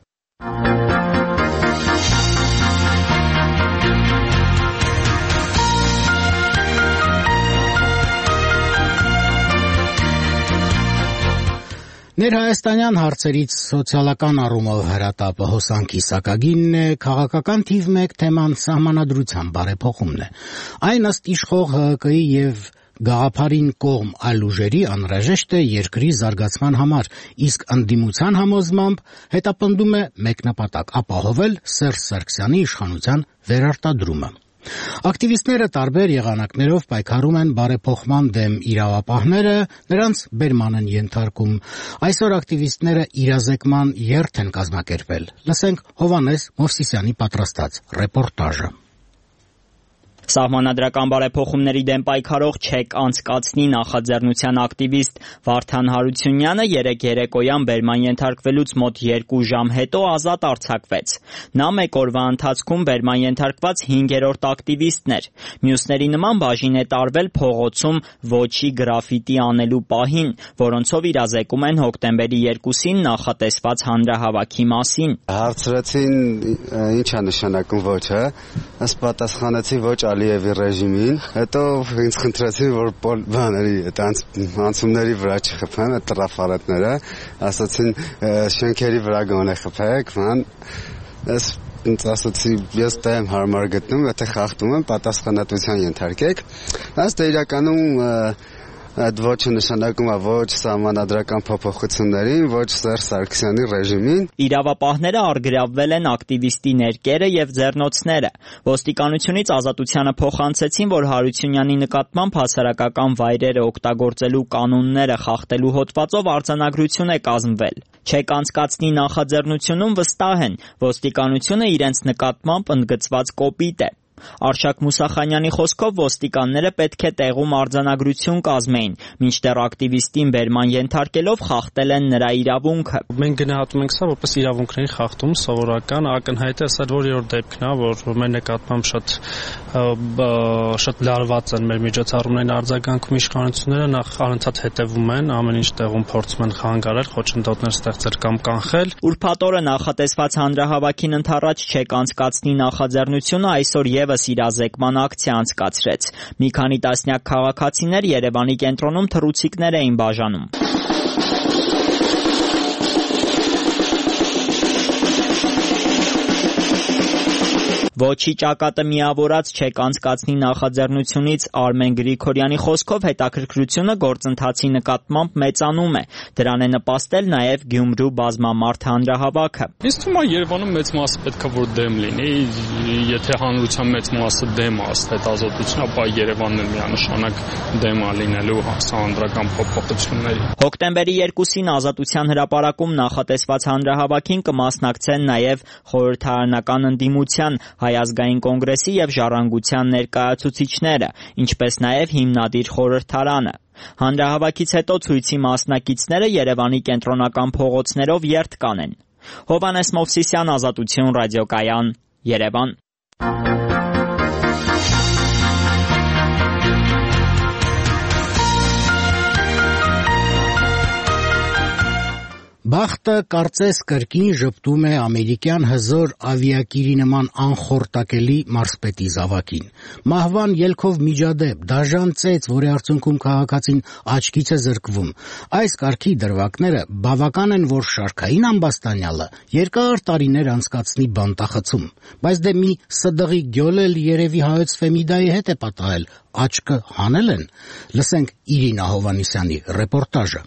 Ներհայաստանյան հարցերից սոցիալական առումով հրատապը հոսանքի սակագինն է, քաղաքական թիվ 1 թեման սահմանադրության բարեփոխումն է։ Այն ըստ իշխող ՀՀԿ-ի եւ գաղափարին կողմ այլ ուժերի անհրաժեշտ է երկրի զարգացման համար, իսկ ընդդիմության համոզմամբ հետապնդում է մեկ նպատակ՝ ապահովել Սերժ Սարգսյանի իշխանության վերարտադրումը։ Ակտիվիստները տարբեր եղանակներով պայքարում են բարեփոխման դեմ իրավապահները, նրանց բերման են ենթարկում։ Այսօր ակտիվիստները իրազեկման երթ են կազմակերպել։ Լսենք Հովհաննես Մովսիսյանի պատրաստած ռեպորտաժը։ Սահմանադրական բարեփոխումների դեմ պայքարող չեք անցկացնի նախաձեռնության ակտիվիստ Վարդան Հարությունյանը երեկ երեկոյան բերման ենթարկվելուց մոտ 2 ժամ հետո ազատ արձակվեց։ Նա մեկ օրվա ընթացքում բերման ենթարկված 5-րդ ակտիվիստն էր։ Մյուսների նման բաժին է տարվել փողոցում ոչի գրաֆիտի անելու պահին, որոնցով իրազեկում են հոկտեմբերի 2-ին նախատեսված հանրահավաքի մասին։ Հարցրեցին ինչ է նշանակում ոչը, ըստ պատասխանեցի ոչ Ալիևի ռեժիմին, հետո ինձ խնդրեցին, որ բաների անցումների վրա չխփեմ, այդ տրաֆարետները, ասացին շենքերի վրա գոնե խփեք, ես ինձ ասացի, ես դա եմ հարմար գտնում, եթե խախտում եմ, պատասխանատվության ենթարկեք, աստ իրականում Այդ ոչը նշանակում է ոչ սահմանադրական փոփոխություններին, ոչ Սերժ Սարգսյանի ռեժիմին։ Իրավապահները առգրավվել են ակտիվիստի ներկերը եւ ձեռնոցները։ Ոստիկանությունից Ազատությանը փոխանցեցին, որ Հարությունյանի նկատմամբ հասարակական վայրերը օգտագործելու կանոնները խախտելու հոդվածով արձանագրություն է կազմվել։ Չեք անցկացնի նախաձեռնությունում վստահ են, ոստիկանությունը իրենց նկատմամբ ընդգծված կոպիտ է։ Արշակ Մուսախանյանի խոսքով ոստիկանները պետք է տեղում արձանագրություն կազմեին, մինչդեռ ակտիվիստին բերման ենթարկելով խախտել են նրա իրավունքը։ Մենք գնահատում ենք սա որպես իրավունքների խախտում, սովորական, ակնհայտ է, սա որերորդ դեպքն է, որ մեր նկատմամբ շատ լարված են մեր միջոցառումներին արձագանքում իշխանությունները, նախ անընդհատ հետևում են, ամեն ինչ տեղում փորձում են խանգարել, խոչընդոտներ ստեղծել կամ կանխել։ Ուրբաթ օրը նախատեսված հանրահավաքին ընդառաջ չեք անցկացնի նախաձեռնությունը այսօր եւս իրազեկման ակցիա անցկացրեց։ Մի քանի տասնյակ քաղաքացիներ Երևանի կենտրոնում թռուցիկներ էին բաժանում։ Ոչի ճակատը միավորած չեք անցկացնի նախաձեռնությունից Արմեն Գրիգորյանի խոսքով հետաքրքրությունը գործընթացի նկատմամբ մեծանում է։ Դրան է նպաստել նաև Գյումրու բազմամարդ հանրահավաքը։ Ինձ թվում է Երևանում մեծ մասը պետք է որ դեմ լինի, եթե հանրության մեծ մասը դեմ է ըստ հետազոտության, ապա Երևանն էլ միանշանակ դեմ է լինելու սահմանադրական փոփոխությունների։ Հոկտեմբերի 2-ին Ազատության հրապարակում նախատեսված հանրահավաքին կմասնակցեն նաև խորհրդարանական ընդդիմության Հայ ազգային կոնգրեսի եւ Ժառանգության ներկայացուցիչները, ինչպես նաև հիմնադիր խորհրդարանը։ Հանրահավաքից հետո ցույցի մասնակիցները Երևանի կենտրոնական փողոցներով երթ կանեն։ Հովհաննես Մովսիսյան, Ազատություն ռադիոկայան, Երևան։ Բախտը կարծես կրկին ժպտում է ամերիկյան հզոր ավիակիրի նման անխորտակելի մարզպետի զավակին։ Մահվան ելքով միջադեպ, դաժան ծեծ, որի արդյունքում քաղաքացին աչքից է զրկվում։ Այս կարգի դրվագները բավական են, որ շարքային ամբաստանյալը երկար տարիներ անցկացնի բանտախցում, բայց դե մի սդղի գյոլ էլ երևի հայոց Ֆեմիդայի հետ է պատահել, աչքը հանել են։ Լսենք Իրինա Հովհաննիսյանի ռեպորտաժը։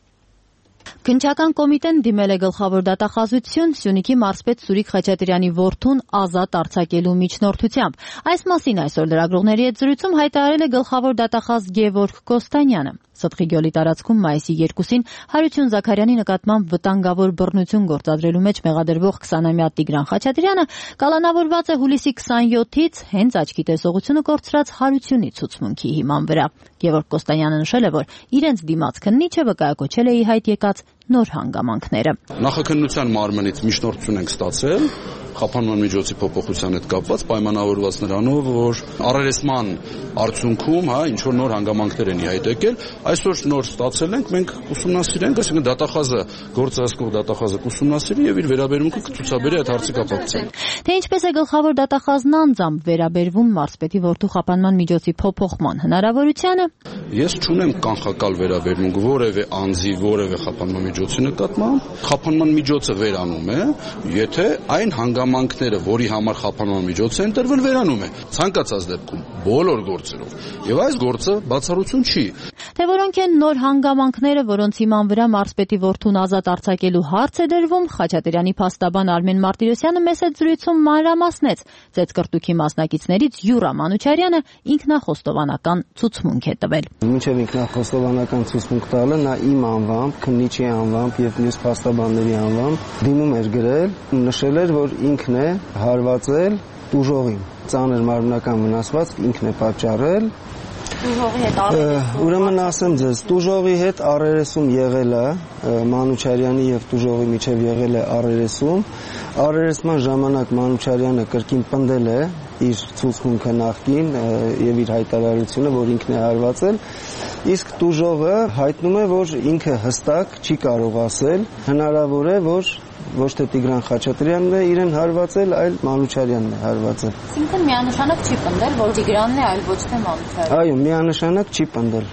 Քննչական կոմիտեն դիմել է գլխավոր դատախազություն Սյունիքի մարզպետ Սուրիկ Խաչատրյանի որդուն ազատ արձակելու միջնորդությամբ։ Այս մասին այսօր լրագրողների հետ զրույցում հայտարարել է գլխավոր դատախազ Գևորգ Կոստանյանը։ Սդղի գյոլի տարածքում մայիսի 2-ին Հարություն Զաքարյանի նկատմամբ վտանգավոր բռնություն գործադրելու մեջ մեղադրվող 20-ամյա Տիգրան Խաչատրյանը կալանավորված է հուլիսի 27-ից հենց աչքի տեսողությունը կորցրած Հարությունի ցուցմունքի հիման վրա։ Գևորգ Կոստանյանը նշել է, որ իրենց դիմաց քննիչը վկայակոչել է ի հայտ եկած նոր հանգամանքները։ Նախաքննության մարմնից միջնորդություն ենք ստացել խափանման միջոցի փոփոխության հետ կապված, պայմանավորված նրանով, որ առերեսման արդյունքում, ինչ որ նոր հանգամանքներ են ի հայտ եկել, այսօր նոր ստացել ենք, մենք ուսումնասիրենք, այսինքն դատախազը, գործահսկող դատախազը կուսումնասիրի եւ իր վերաբերմունքը կցուցաբերի այդ հարցի կապակցությամբ։ Թե ինչպես է գլխավոր դատախազն անձամբ վերաբերվում մարզպետի որդու խափանման միջոցի փոփոխման հնարավորությանը։ Ես չունեմ կանխակալ վերաբերմունք որևէ անձի, որևէ խափանման միջոցի նկատմամբ։ Խափանման միջոցը վերանում է, եթե այն հանգամանքները, որի համար խափանման միջոցը ընտրվել, վերանում է։ Ցանկացած դեպքում բոլոր գործերով։ Եվ այս գործը բացառություն չի։ Թե որոնք են նոր հանգամանքները, որոնց հիման վրա մարզպետի որդուն ազատ արձակելու հարց է դրվում, Խաչատրյանի փաստաբան Արմեն Մարտիրոսյանը մեծ զրույցում մանրամասնեց։ Ծեծկրտուքի մասնակիցներից Յուրա Մանուչարյանը ինքնախոստովանական ցուցմունք է տվել։ Մինչև ինքնախոստովանական ցուցմունք տալը նա իմ անվամբ, քննիչի անվամբ եւ մյուս փաստաբանների անվամբ դիմում էր գրել, նշել էր, որ ինքն է հարվածել տուժողին։ Ծանր մարմնական վնասվածք ինքն է պատճառել։ Տուժողի հետ ուրեմն ասեմ ձեզ, տուժողի հետ առերեսում եղել է, Մանուչարյանի եւ տուժողի միջև եղել է առերեսում։ Առերեսման ժամանակ Մանուչարյանը կրկին պնդել է իր ցուցմունքը նախկին եւ իր հայտարարությունը, որ ինքն է հարվածել, իսկ տուժողը հայտնում է, որ ինքը հստակ չի կարող ասել, հնարավոր է, որ ոչ թե Տիգրան Խաչատրյանն է իրեն հարվածել, այլ Մանուչարյանն է հարվածել։ Այսինքն միանշանակ չի պնդել, որ Տիգրանն է, այլ ոչ թե Մանուչարյանը։ Այո, միանշանակ չի պնդել։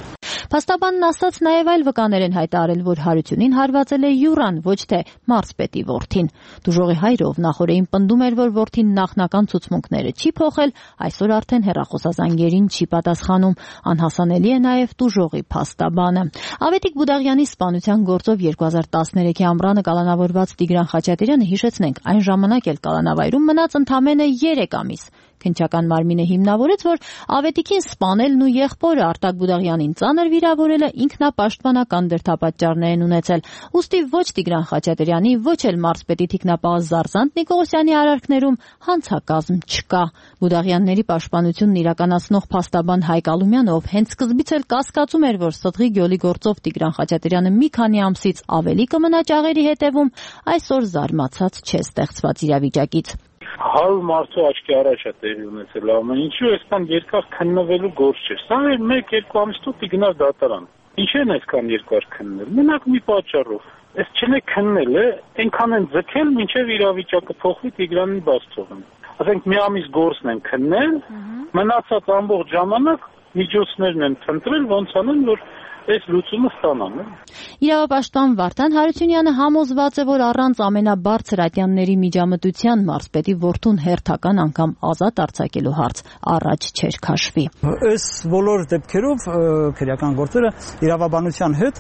Փաստաբանն ասաց նաև այլ վկաներ են հայտարարել, որ Հարությունին հարվածել է յուրան, ոչ թե մարզպետի որդին։ Դուժողի հայրը, ով նախորդին պնդում էր, որ որդին նախնական ցուցմունքները չի փոխել, այսօր արդեն հեռախոսազանգերին չի պատասխանում։ Անհասանելի է նաև դուժողի փաստաբանը։ Ավետիք Բուդաղյանի սպանության գործով 2013 ամռանը կալանավորված Տիգրան Խաչատրյանը, հիշեցնենք, այն ժամանակ էլ կալանավայրում մնաց ընդամենը 3 ամիս։ Քննչական մարմինը հիմնավորեց, որ Ավետիքին սպանելն ու եղբորը Արտակ Բուդաղյանին ծանր վիրավորելը ինքնապաշտպանական դրդապատճառներ են ունեցել։ Ուստի ոչ Տիգրան Խաչատրյանի, ոչ էլ մարզպետի թիկնապահ Զարզանտ Նիկողոսյանի արարքներում հանցակազմ չկա։ Բուդաղյանների պաշտպանությունն իրականացնող փաստաբան Հայկ Ալումյանը, ով հենց սկզբից էլ կասկածում էր, որ Սդղի գոլի գործով Տիգրան Խաչատրյանը մի քանի ամսից ավելի կմնա ճաղերի հետևում, այսօր զարմացած չէ ստեղծված իրավիճակից։ 100 մարդու աչքի առաջ է տեղի ունեցել ամեն ինչու, այսքան երկար քննվելու գործ չէ։ Սա 1-2 ամիս տուտ գնաց դատարան։ Ինչ են այսքան երկար քննել։ Մենակ մի պատճառով։ Այս չնե քննել է, այնքան են ձգել, մինչև իրավիճակը փոխվի Տիգրանին բաց թողեն։ Ասենք մի ամիս գործն են քննել, մնացած ամբողջ ժամանակ միջոցներն են փնտրել, ոնց անեն, որ այս լուծումը ստանան։ Իրավապաշտպան Վարդան Հարությունյանը համոզված է, որ առանց ամենաբարձր ատյանների միջամտության մարզպետի որդուն հերթական անգամ ազատ արձակելու հարց առաջ չէր քաշվի։ Այս բոլոր դեպքերով քրեական գործերը իրավաբանության հետ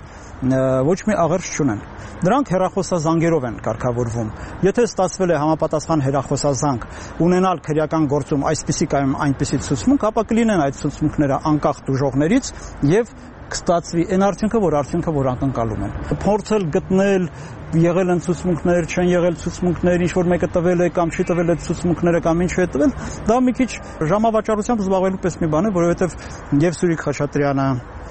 ոչ մի աղերս չունեն։ Նրանք հեռախոսազանգերով են կարգավորվում։ Եթե ստացվել է համապատասխան հեռախոսազանգ ունենալ քրեական գործում այսպիսի կամ այնպիսի ցուցմունք, ապա կլինեն այդ ցուցմունքները անկախ դժողներից եւ կստացվի այն արդյունքը, որ ակնկալում են։ Փորձել գտնել եղել են ցուցմունքներ, չեն եղել ցուցմունքներ, ինչ որ մեկը տվել է կամ չի տվել այդ ցուցմունքները կամ ինչու է տվել, դա մի քիչ ժամավաճառությամբ զբաղվելու պես մի բան է, որովհետև եւ Սուրիկ Խաչատրյանը,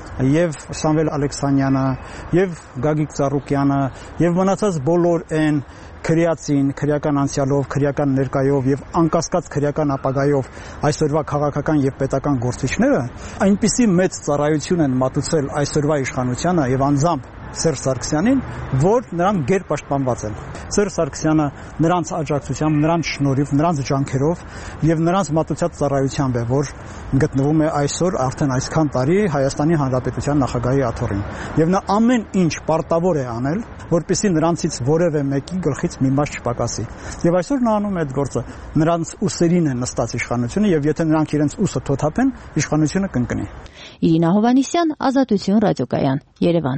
եւ Սամվել Ալեքսանյանը, եւ Գագիկ Ծառուկյանը, եւ մնացած բոլոր այն քրեացին, քրեական անցյալով, քրեական ներկայով եւ անկասկած քրեական ապագայով այսօրվա քաղաքական եւ պետական գործիչները այնպիսի մեծ ծառայություն են մատուցել այսօրվա իշխանությանը եւ անձամբ Սերժ Սարգսյանին, որ նրանք գերպաշտպանված են։ Սերժ Սարգսյանը նրանց աջակցությամբ, նրանց շնորհիվ, նրանց ջանքերով եւ նրանց մատուցած ծառայությամբ է, որ գտնվում է այսօր արդեն այսքան տարի Հայաստանի Հանրապետության նախագահի աթոռին։ Եվ նա ամեն ինչ պարտավոր է անել, որպեսզի նրանցից որևէ մեկի գլխից մի մաս չպակասի։ Եվ այսօր նա անում է այդ գործը։ Նրանց ուսերին է նստած իշխանությունը եւ եթե նրանք իրենց ուսը թոթափեն, իշխանությունը կընկնի։ Իրինա Հովհաննիսյան, Ազատություն ռադիոկայան, Երևան։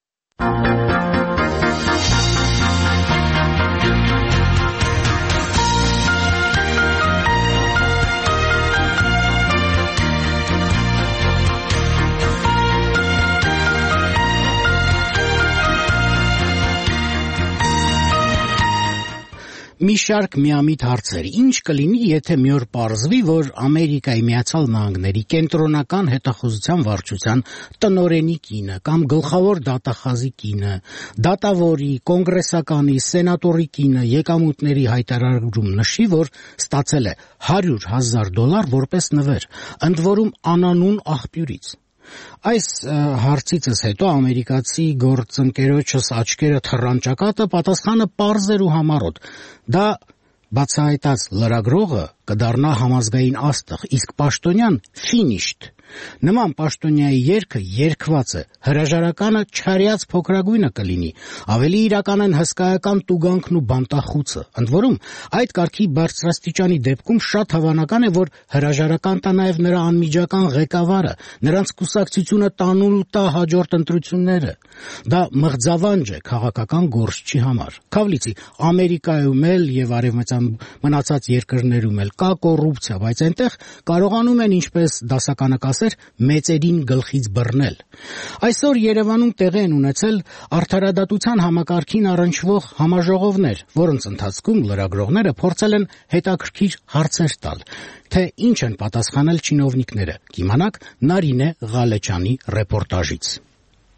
Մի շարք միամիտ հարցեր. ինչ կլինի, եթե մի օր պարզվի, որ Ամերիկայի Միացյալ Նահանգների կենտրոնական հետախուզության վարչության տնօրենի կինը կամ գլխավոր դատախազի կինը, դատավորի, կոնգրեսականի, սենատորի կինը եկամուտների հայտարարում նշի, որ ստացել է $100,000 որպես նվեր, ընդ որում անանուն աղբյուրից։ Այս հարցիցս հետո ամերիկացի գործընկերոջս աչքերը թռան ճակատը, պատասխանը պարզ էր ու համառոտ։ Դա բացահայտած լրագրողը կդառնա համազգային աստղ, իսկ պաշտոնյան ֆինիշտ։ Նման պաշտոնյայի երգը երգված է, հրաժարականը չարյաց փոքրագույնը կլինի, ավելի իրական են հսկայական տուգանքն ու բանտախուցը։ Ընդ որում, այդ կարգի բարձրաստիճանի դեպքում շատ հավանական է, որ հրաժարական տա նաև նրա անմիջական ղեկավարը, նրանց կուսակցությունը տանուլ տա հաջորդ ընտրությունները։ Դա մղձավանջ է քաղաքական գործչի համար։ Քավլիցի Ամերիկայում էլ եւ արևմտյան մնացած երկրներում էլ կա կոռուպցիա, բայց այնտեղ կարողանում են, ինչպես դասականը մեծերին գլխից բռնել։ Այսօր Երևանում տեղի են ունեցել արդարադատության համակարգին առնչվող համաժողովներ, որոնց ընթացքում լրագրողները փորձել են հետաքրքիր հարցեր տալ, թե ինչ են պատասխանել չինովնիկները։ Կիմանաք Նարինե Ղալեչյանի ռեպորտաժից։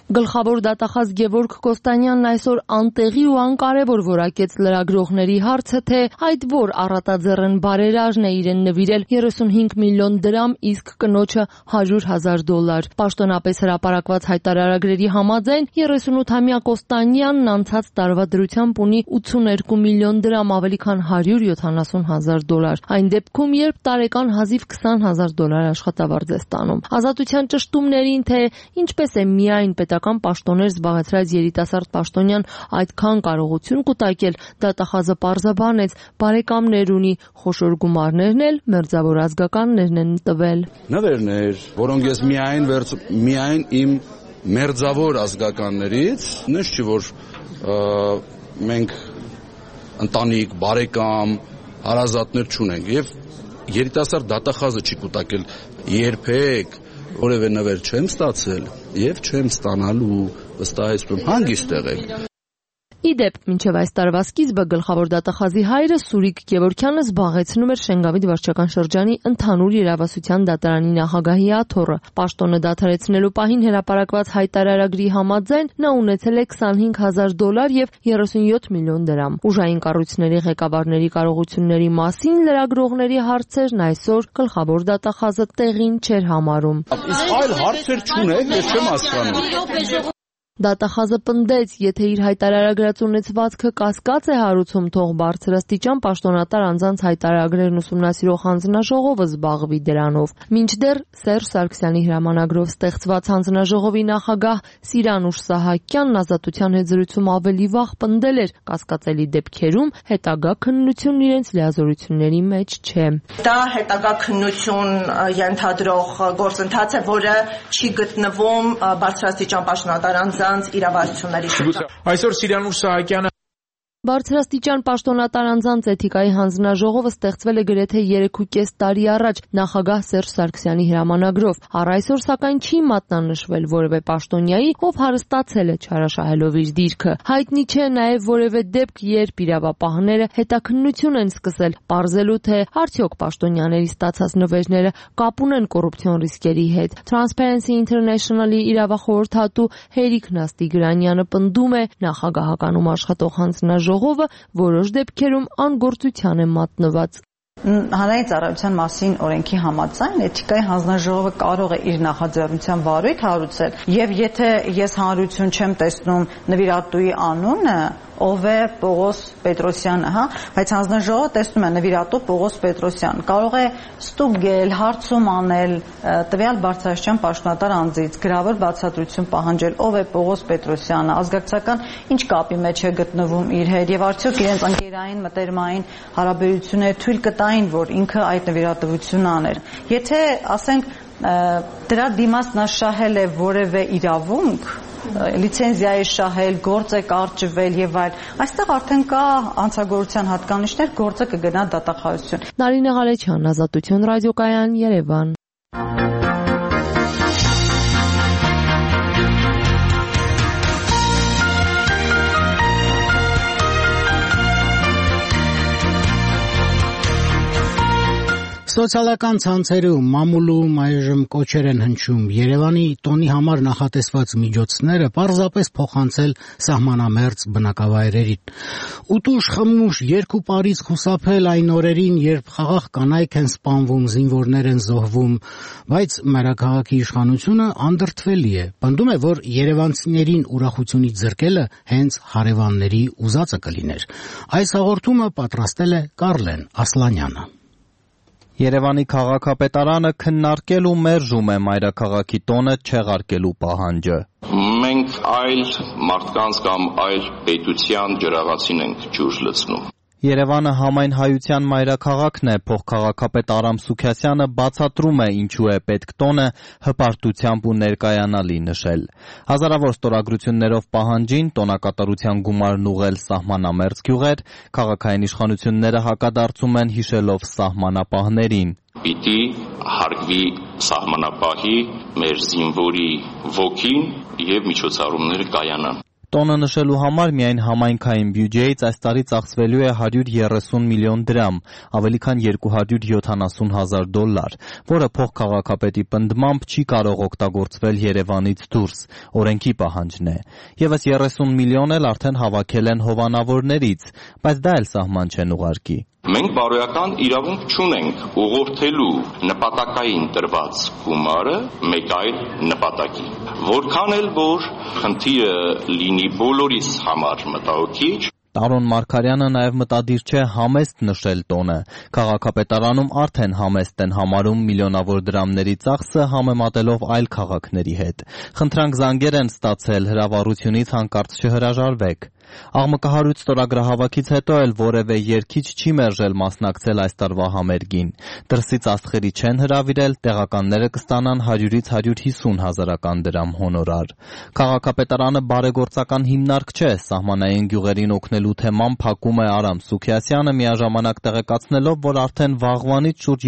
Գլխավոր դատախազ Գևորգ Կոստանյանն այսօր անտեղի ու անկարևոր որակեց լրագրողների հարցը, թե այդ որ առատաձեռն բարերարն է իրեն նվիրել 35 միլիոն դրամ, իսկ կնոջը $100,000։ Պաշտոնապես հրապարակված հայտարարագրերի համաձայն 38-ամյա Կոստանյանն անցած տարվա դրությամբ ունի 82 միլիոն դրամ, ավելի քան $170,000։ Այն դեպքում, երբ տարեկան հազիվ $20,000 աշխատավարձ է ստանում։ Ազատության ճշտումներին, թե ինչպես է միայն պետական պաշտոներ զբաղեցրած երիտասարդ պաշտոնյան այդքան կարողություն կուտակել, դատախազը պարզաբանեց, բարեկամներ ունի, խոշոր գումարներն էլ մերձավոր ազգականներն են տվել։ Նվերներ, որոնք ես միայն իմ մերձավոր ազգականներից, նույնիսկ չի որ մենք ընտանիք, բարեկամ, հարազատներ չունենք եւ երիտասարդ դատախազը չի կուտակել երբեք որևէ նվեր չեմ ստացել եւ չեմ ստանալու, վստահեցնում, հանգիստ եղեք։ Իդեպ, մինչև այս տարվա սկիզբը գլխավոր դատախազի հայրը Սուրիկ Գևորգյանը զբաղեցնում էր Շենգավիթ վարչական շրջանի ընդհանուր իրավասության դատարանի նախագահի աթոռը։ Պաշտոնը դադարեցնելու պահին հրապարակված հայտարարագրի համաձայն նա ունեցել է $20,000 եւ 37 միլիոն դրամ։ Ուժային կառույցների ղեկավարների կարողությունների մասին լրագրողների հարցերն այսօր գլխավոր դատախազը տեղին չէր համարում։ Իսկ այլ հարցեր չունեք, ես չեմ հասկանում։ Դատախազը պնդեց, եթե իր հայտարարագրած ունեցվածքը կասկած է հարուցում, թող բարձրաստիճան պաշտոնատար անձանց հայտարարագրերն ուսումնասիրող հանձնաժողովը զբաղվի դրանով։ Մինչդեռ Սերժ Սարգսյանի հրամանագրով ստեղծված հանձնաժողովի նախագահ Սիրանուշ Սահակյանն Ազատության հետ զրույցում ավելի վաղ պնդել էր, կասկածելի դեպքերում հետագա քննությունն իրենց լիազորությունների մեջ չէ։ Դա հետագա քննություն ենթադրող գործընթաց է, որը չի գտնվում բարձրաստիճան պաշտոնատար իրավասությունների շրջանում։ Այսօր Սիրանուշ Սահակյանը Բարձրաստիճան պաշտոնատար անձանց էթիկայի հանձնաժողովը ստեղծվել է գրեթե 3.5 տարի առաջ նախագահ Սերժ Սարգսյանի հրամանագրով։ Առ այսօր սակայն չի մատնանշվել որևէ պաշտոնյայի, ով հարստացել է չարաշահելով իր դիրքը։ Հայտնի չէ նաև որևէ դեպք, երբ իրավապահները հետաքննություն են սկսել, պարզելու թե արդյոք պաշտոնյաների ստացած նվերները կապ ունեն կոռուպցիոն ռիսկերի հետ։ Transparency International-ի իրավախորհրդատու Հերիկ Նաստիգրանյանը պնդում է, նախագահականում աշխատող հանձնաժողովը որոշ դեպքերում անգործության է մատնված։ Հանրային ծառայության մասին օրենքի համաձայն էթիկայի հանձնաժողովը կարող է իր նախաձեռնության վարույթ հարուցել, եւ եթե ես հանրություն չեմ տեսնում նվիրատուի անունը, ով է Պողոս Պետրոսյանը, բայց հանձնաժողովը տեսնում է նվիրատու Պողոս Պետրոսյան, կարող է ստուգել, հարցում անել տվյալ բարձրաստիճան պաշտոնատար անձից, գրավոր բացատրություն պահանջել, ով է Պողոս Պետրոսյանը, ազգակցական ինչ կապի մեջ է գտնվում իր հետ եւ արդյոք իրենց ընկերային մտերմային հարաբերությունները թույլ կտային, որ ինքը այդ նվիրատվությունն աներ։ Եթե ասենք դրա դիմաց նա շահել է որևէ իրավունք, լիցենզիա է շահել, գործ է կարճվել եւ այլ, այստեղ արդեն կա անցագործության հատկանիշներ, գործը կգնա դատախազություն։ Նարինե Ղալեչյան, Ազատություն ռադիոկայան, Երևան։ Սոցիալական ցանցերում մամուլում այժմ կոչեր են հնչում Երևանի տոնի համար նախատեսված միջոցները պարզապես փոխանցել սահմանամերձ բնակավայրերին։ Ուտուշ խմուշ երկու պարից խուսափել այն օրերին, երբ խաղաղ կանայք են սպանվում, զինվորներ են զոհվում, բայց մայրաքաղաքի իշխանությունը անդրդվելի է։ Պնդում է, որ երևանցիներին ուրախությունից զրկելը հենց հարևանների ուզածը կլիներ։ Այս հաղորդումը պատրաստել է Կարլեն Ասլանյանը։ Երևանի քաղաքապետարանը քննարկել ու մերժում է մայրաքաղաքի տոնը չեղարկելու պահանջը։ Մենք այլ մարդկանց կամ այլ պետության ջրաղացին ենք ջուր լցնում։ Երևանը համայն հայության մայրաքաղաքն է, փոխքաղաքապետ Արամ Սուքյասյանը բացատրում է ինչու է պետք տոնը հպարտությամբ ու ներկայանալի նշել։ Հազարավոր ստորագրություններով պահանջին տոնակատարության գումարն ուղղել սահմանամերձ գյուղեր, քաղաքային իշխանությունները հակադարձում են հիշելով սահմանապահներին։ Պիտի հարգվի սահմանապահի մեր զինվորի ոգին եւ միջոցառումները կայանան։ Տոնը նշելու համար միայն համայնքային բյուջեից այս տարի ծախսվելու է 130 միլիոն դրամ, ավելի քան $270,000, որը փոխքաղաքապետի պնդմամբ չի կարող օգտագործվել Երևանից դուրս, օրենքի պահանջն է։ Եվս 30 միլիոն էլ արդեն հավաքել են հովանավորներից, բայց դա էլ սահման չեն ուղարկի։ Մենք բարոյական իրավունք չունենք ուղղորդելու նպատակային տրված գումարը մեկ այլ նպատակի։ Որքան էլ որ խնդիրը լինի բոլորիս համար մտահոգիչ, Տարոն Մարգարյանը նաև մտադիր չէ համեստ նշել տոնը։ Քաղաքապետարանում արդեն համեստ են համարում միլիոնավոր դրամների ծախսը համեմատելով այլ քաղաքների հետ։ Խնդրանք զանգեր են ստացել, հրավառությունից հանկարծ չհրաժարվեք։ Աղմկահարույց ստորագրահավաքից հետո էլ որևէ երգիչ չի մերժել մասնակցել այս տարվա համերգին։ Դրսից աստղերի չեն հրավիրել, տեղականները կստանան 100-ից 150 հազարական դրամ հոնորար։ Քաղաքապետարանը բարեգործական հիմնարկ չէ, սահմանային գյուղերին օգնելու թեման փակում է Արամ Սուքիասյանը, միաժամանակ տեղեկացնելով, որ արդեն վաղվանից շուրջ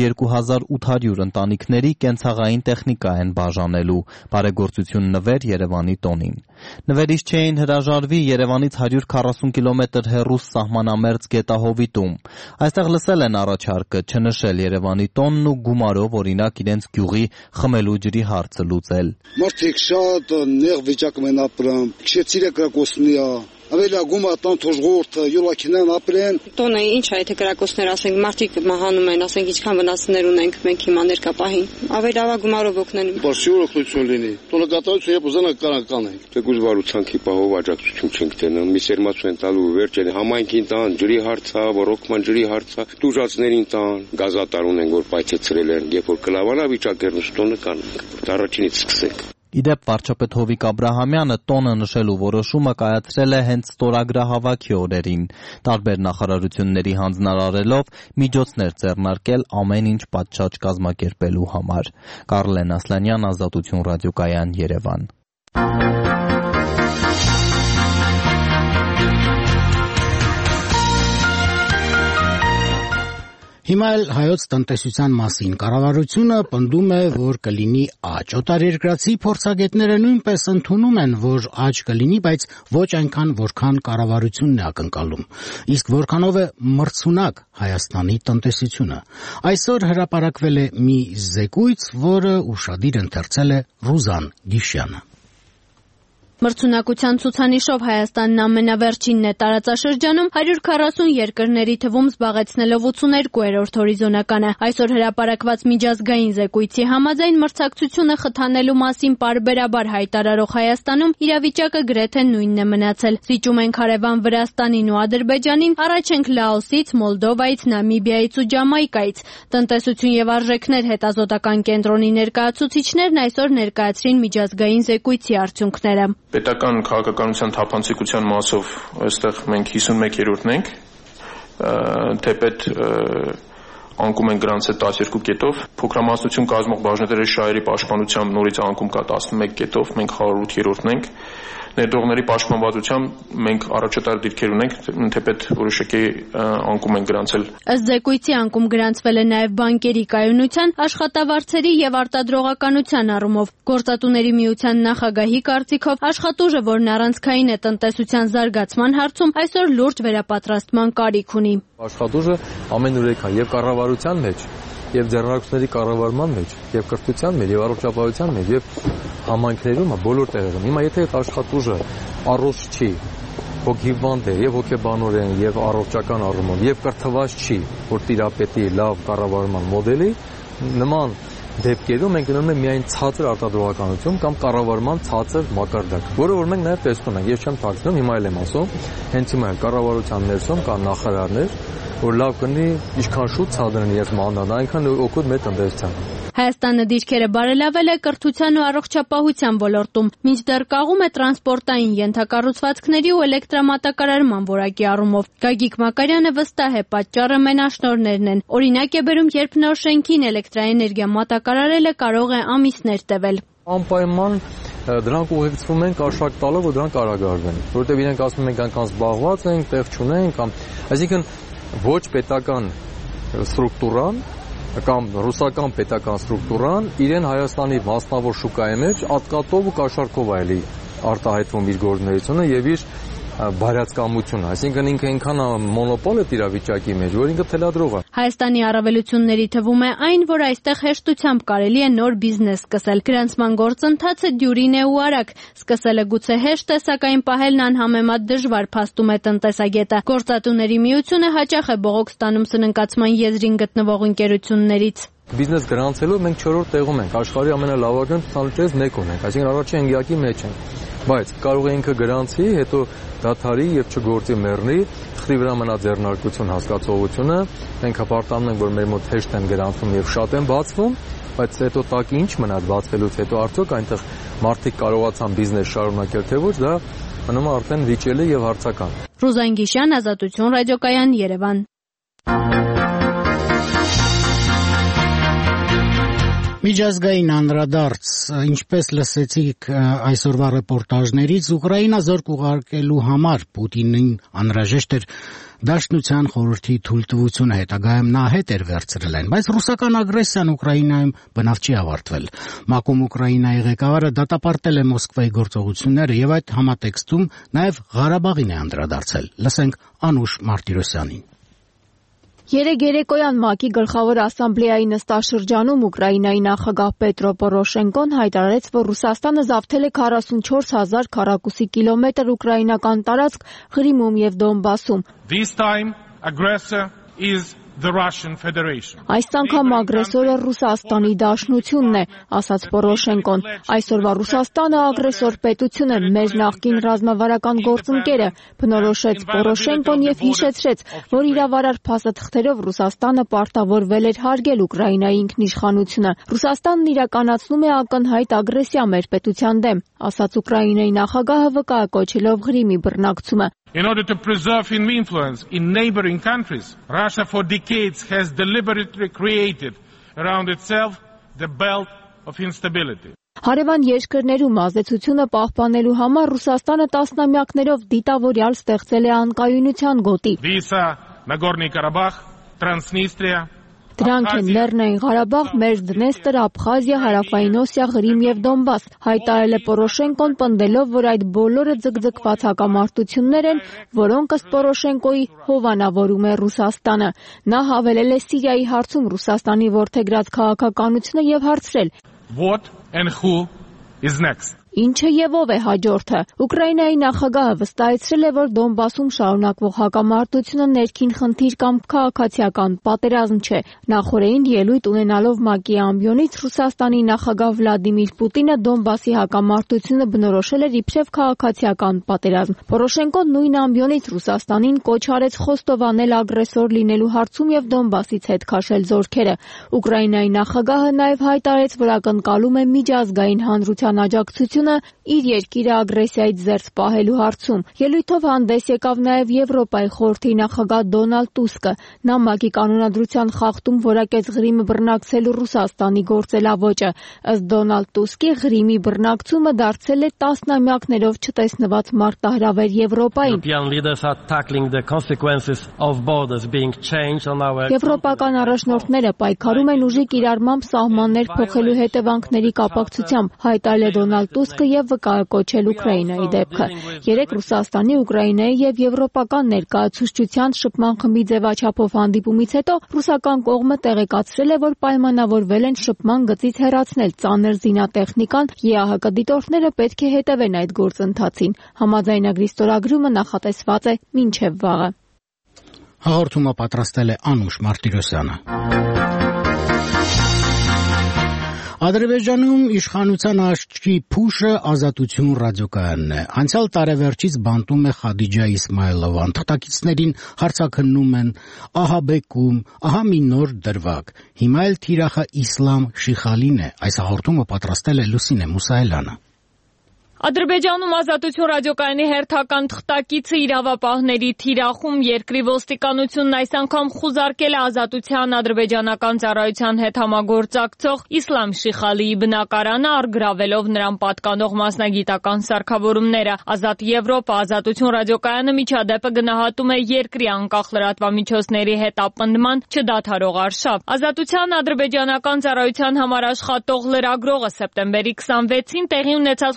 2800 ընտանիքների կենցաղային տեխնիկա են բաժանելու, բարեգործություն նվեր Երևանի տոնին։ Նվերից չէին հրաժարվի Երևանից 140 կիլոմետր հեռու սահմանամերձ Գետահովիտում։ Այստեղ լսել են առաջարկը չնշել Երևանի տոնն ու գումարով օրինակ իրենց գյուղի խմելու ջրի հարցը լուծել։ Մարդիկ շատ նեղ վիճակում են ապրում, քշեցիր կրակոցնի ավելի գումա տան թոժղորթը յոլակինան ապրեն։ Տոնը ինչ է, եթե կրակոցներ ասենք, մարդիկ մահանում են, ասենք ինչքան վնասներ ունենք մենք հիմա ներկապահին։ Ավելի ավա գումարով օգնեն։ Բարձր օգնություն լինի։ Տոնը կատարություն եւ ուզանա կարական ենք։ Թեկուզ վարուցանքի պահով աջակցություն չենք տենում, մի սերմացու են տալու վերջը համայնքին տան, ջրի հարցը, ռոկման ջրի հարցը, տուժածներին տան, գազատար ունեն, որ պայթեցրել են, երբ որ կլավանա վիճակերն ու տոնը կանենք։ Առաջինից սկսենք։ Իդեպ վարչապետ Հովիկ Աբրահամյանը տոնը նշելու որոշումը կայացրել է հենց ստորագրահավաքի օրերին, տարբեր նախարարությունների հանձնարարելով միջոցներ ձեռնարկել ամեն ինչ պատշաճ կազմակերպելու համար։ Կարլեն Ասլանյան, Ազատություն ռադիոկայան, Երևան։ Հիմա էլ հայոց տնտեսության մասին կառավարությունը պնդում է, որ կլինի աճ։ Օտարերկրացի փորձագետները նույնպես ընդունում են, որ աճ կլինի, բայց ոչ այնքան, որքան կառավարությունն է ակնկալում։ Իսկ որքանով է մրցունակ Հայաստանի տնտեսությունը։ Այսօր հրապարակվել է մի զեկույց, որը ուշադիր ընթերցել է Ռուզան Գիշյանը։ Մրցունակության ցուցանիշով Հայաստանն ամենավերջինն է տարածաշրջանում 140 երկրների թվում զբաղեցնելով 82-րդ հորիզոնականը։ Այսօր հրապարակված միջազգային զեկույցի համաձայն մրցակցությունը խթանելու մասին պարբերաբար հայտարարող Հայաստանում իրավիճակը գրեթե նույնն է մնացել։ Զիջում ենք հարևան Վրաստանին ու Ադրբեջանին, առաջ ենք Լաոսից, Մոլդովայից, Նամիբիայից ու Ջամայկայից։ Տնտեսություն եւ արժեքներ հետազոտական կենտրոնի ներկայացուցիչներն այսօր ներկայացրին միջազգային զեկույցի արդյունքները։ Պետական քաղաքականության թափանցիկության մասով այստեղ մենք 51-րդն ենք, թեպետ անկում են գրանցել 12 կետով, փոքրամասնություն կազմող բաժնետերերի շահերի պաշտպանությամբ նորից անկում կա 11 կետով, մենք 108-րդն ենք, ներդրողների պաշտպանվածությամբ մենք առաջատար դիրքեր ունենք, թեպետ որոշակի անկում են գրանցել։ Ըստ զեկույցի անկում գրանցվել է նաև բանկերի կայունության, աշխատավարձերի եւ արտադրողականության առումով։ Գործատուների միության նախագահի կարծիքով աշխատուժը, որն առանցքային է տնտեսության զարգացման հարցում, այսօր լուրջ վերապատրաստման կարիք ունի։ Աշխատուժը ամենուրեք է եւ կառավարության մեջ, եւ ձեռնարկությունների կառավարման մեջ, եւ կրթության մեջ, եւ առողջապահության մեջ, եւ համայնքներում, բոլոր տեղերում։ Հիմա եթե այդ աշխատուժը առողջ չի, հոգիվանդ է եւ հոգեբանորեն եւ առողջական առումով եւ կրթված չի, որ տիրապետի լավ կառավարման մոդելի, նման դեպքերում մենք գնում ենք միայն ցածր արտադրողականություն կամ կառավարման ցածր մակարդակ, որը որ մենք նաև տեսնում ենք, ես չեմ թաքցնում, հիմա էլ եմ ասում, հենց հիմա կառավարության ներսում կան նախարարներ, որ լավ կնի ինչքան շուտ ցածրեն իրենց մանդատը, այնքան օգուտ մեր տնտեսությանը։ Հայաստանը դիրքերը բարելավել է կրթության ու առողջապահության ոլորտում, մինչդեռ կաղում է տրանսպորտային ենթակառուցվածքների ու էլեկտրամատակարարման որակի առումով։ Գագիկ Մակարյանը վստահ է, պատճառը մենաշնորհներն են։ Օրինակ է բերում, երբ նոր շենքին էլեկտրաէներգիա մատակարարելը կարող է ամիսներ տևել։ Անպայման դրանք ուղեկցվում են արշակ տալով, որ դրանք արագարվեն, որովհետև իրենք ասում են այնքան զբաղված ենք, տեղ չունենք, այսինքն ոչ պետական ստրուկտուրան կամ ռուսական պետական ստրուկտուրան իրեն Հայաստանի մասնավոր շուկայի մեջ ատկատով ու կաշառքով այլի արտահայտվում իր գործունեությունը եւ իր բարյացկամությունը, այսինքն ինքը այնքան մոնոպոլ է իրավիճակի մեջ, որ ինքը թելադրող է։ Հայաստանի առավելությունների թվում է այն, որ այստեղ հեշտությամբ կարելի է նոր բիզնես սկսել։ Գրանցման գործընթացը դյուրին է ու արագ։ Սկսելը գուցե հեշտ է, սակայն պահելն անհամեմատ դժվար, փաստում է տնտեսագետը։ Գործատուների միությունը հաճախ է բողոք ստանում սննկացման եզրին գտնվող ընկերություններից։ Բիզնես գրանցելով մենք 4-րդ տեղում ենք, աշխարհի ամենալավագույն 28-ից մեկ ունենք, այսինքն առաջին ընկյակի մեջ ենք։ Բայց կարող է ինքը գրանցի, հետո դադարի եւ չգործի մեռնի, թղթի վրա մնա ձեռնարկություն հասկացողությունը, մենք հպարտանում ենք, որ մեր մոտ հեշտ են գրանցվում եւ շատ են բացվում, բայց հետո տակի ինչ մնաց բացվելուց հետո արդյոք այնտեղ մարդիկ կարողացան բիզնես շարունակել թե ոչ, դա մնում է արդեն վիճելի եւ հարցական։ Ռուզան Գիշյան, Ազատություն ռադիոկայան, Երևան։ Միջազգային անդրադարձ, ինչպես լսեցիք այսօրվա ռեպորտաժներից, Ուկրաինա զորք ուղարկելու համար Պուտինին անհրաժեշտ էր Դաշնության խորհրդի թույլտվությունը, հետագայում նա հետ էր վերցրել այն, բայց ռուսական ագրեսիան Ուկրաինայում բնավ չի ավարտվել։ ՄԱԿ-ում Ուկրաինայի ղեկավարը դատապարտել է Մոսկվայի գործողությունները եւ այդ համատեքստում նաեւ Ղարաբաղին է անդրադարձել։ Լսենք Անուշ Մարտիրոսյանին։ Երեկ երեկոյան ՄԱԿ-ի գլխավոր ասամբլեայի նստաշրջանում Ուկրաինայի նախագահ Պետրո Պորոշենկոն հայտարարեց, որ Ռուսաստանը զավթել է 44,000 քառակուսի կիլոմետր ուկրաինական տարածք Ղրիմում եւ Դոնբասում։ This time aggressor is the Russian Federation. Այս անգամ ագրեսորը Ռուսաստանի Դաշնությունն է, ասաց Պորոշենկոն։ Այսօրվա Ռուսաստանը ագրեսոր պետություն է, մեր նախկին ռազմավարական գործընկերը, բնորոշեց Պորոշենկոն եւ հիշեցրեց, որ իրավարար փաստաթղթերով Ռուսաստանը պարտավորվել էր հարգել Ուկրաինայի ինքնիշխանությունը։ Ռուսաստանն իրականացնում է ակնհայտ ագրեսիա մեր պետության դեմ, ասաց Ուկրաինայի նախագահը վկայակոչելով Ղրիմի բռնակցումը։ In order to preserve its influence in neighboring countries, Russia for decades has deliberately created around itself the belt of instability. Հարևան երկրներում ազդեցությունը պահպանելու համար Ռուսաստանը տասնամյակներով դիտավորյալ ստեղծել է անկայունության գոտի։ These are Nagorny Karabakh, Transnistria, Դրանք են Լեռնային Ղարաբաղ, Մեջդնեստր, Աբխազիա, Հարավային Օսիա, Ղրիմ եւ Դոնբաս։ Հայտարարել է Պորոշենկոն, պնդելով, որ այդ բոլորը ձգձգված հակամարտություններ են, որոնք ըստ Պորոշենկոյի հովանավորում է Ռուսաստանը։ Նա հավելել է Սիրիայի հարցում Ռուսաստանի որդեգրած քաղաքականությունը եւ հարցրել. What and who is next? Ինչը եւ ով է հաջորդը։ Ուկրաինայի նախագահը վստահեցրել է, որ Դոնբասում շարունակվող հակամարտությունը ներքին խնդիր կամ քաղաքացիական պատերազմ չէ։ Նախորդին ելույթ ունենալով ՄԱԿ-ի ամբիոնից Ռուսաստանի նախագահ Վլադիմիր Պուտինը Դոնբասի հակամարտությունը բնորոշել էր իբրև քաղաքացիական պատերազմ։ Պորոշենկոն նույն ամբիոնից Ռուսաստանին կոչ արեց խոստովանել ագրեսոր լինելու հարցում եւ Դոնբասից հետ քաշել զորքերը։ Ուկրաինայի նախագահը նաեւ հայտարարեց, որ ակնկալում է միջազգային հանրության աջակցություն իր երկիրը ագրեսիայից զերծ պահելու հարցում։ Ելույթով հանդես եկավ նաև Եվրոպայի խորհրդի նախագահ Դոնալդ Տուսկը։ Նա ՄԱԿ-ի կանոնադրության խախտում որակեց Ղրիմը բռնակցելու Ռուսաստանի գործելավոճը։ Ըստ Դոնալդ Տուսկի Ղրիմի բռնակցումը դարձել է տասնամյակներով չտեսնված մարտահրավեր Եվրոպային։ Եվրոպական առաջնորդները պայքարում են ուժի կիրառմամբ սահմաններ փոխելու հետևանքների կապակցությամբ, հայտարարել է Դոնալդ Տուսկը եւ վկայակոչել Ուկրաինայի դեպքը։ Երեկ Ռուսաստանի, Ուկրաինայի եւ եվրոպական ներկայացուցչության շփման խմբի ձևաչափով հանդիպումից հետո ռուսական կողմը տեղեկացրել է, որ պայմանավորվել են շփման գծից հեռացնել ծանր զինատեխնիկան, ԵԱՀԿ դիտորդները պետք է հետևեն այդ գործընթացին։ Համաձայնագրի ստորագրումը նախատեսված է մինչև վաղը։ Հաղորդումը պատրաստել է Անուշ Մարտիրոսյանը։ Ադրբեջանում իշխանության աչքի փուշը Ազատություն ռադիոկայանն է։ Անցյալ տարեվերջից բանտում է Խադիջա Իսմայելովան։ Թղթակիցներին հարցաքննում են ահա բեկում, ահա մի նոր դրվագ։ Հիմա էլ թիրախը Իսլամ Շիխալին է։ Այս հաղորդումը պատրաստել է Լուսինե Մուսայելյանը։ Ադրբեջանում Ազատություն ռադիոկայանի հերթական թղթակիցը իրավապահների թիրախում երկրի ոստիկանությունն այս անգամ խուզարկել է Ազատության ադրբեջանական ծառայության հետ համագործակցող Իսլամ Շիխալիի բնակարանը, առգրավելով նրան պատկանող մասնագիտական սարքավորումները։ Ազատ Եվրոպա Ազատություն ռադիոկայանը միջադեպը գնահատում է երկրի անկախ լրատվամիջոցների հետ ապնդման չդադարող արշավ։ Ազատության ադրբեջանական ծառայության համար աշխատող լրագրողը սեպտեմբերի 26-ին տեղի ունեցած խուզարկության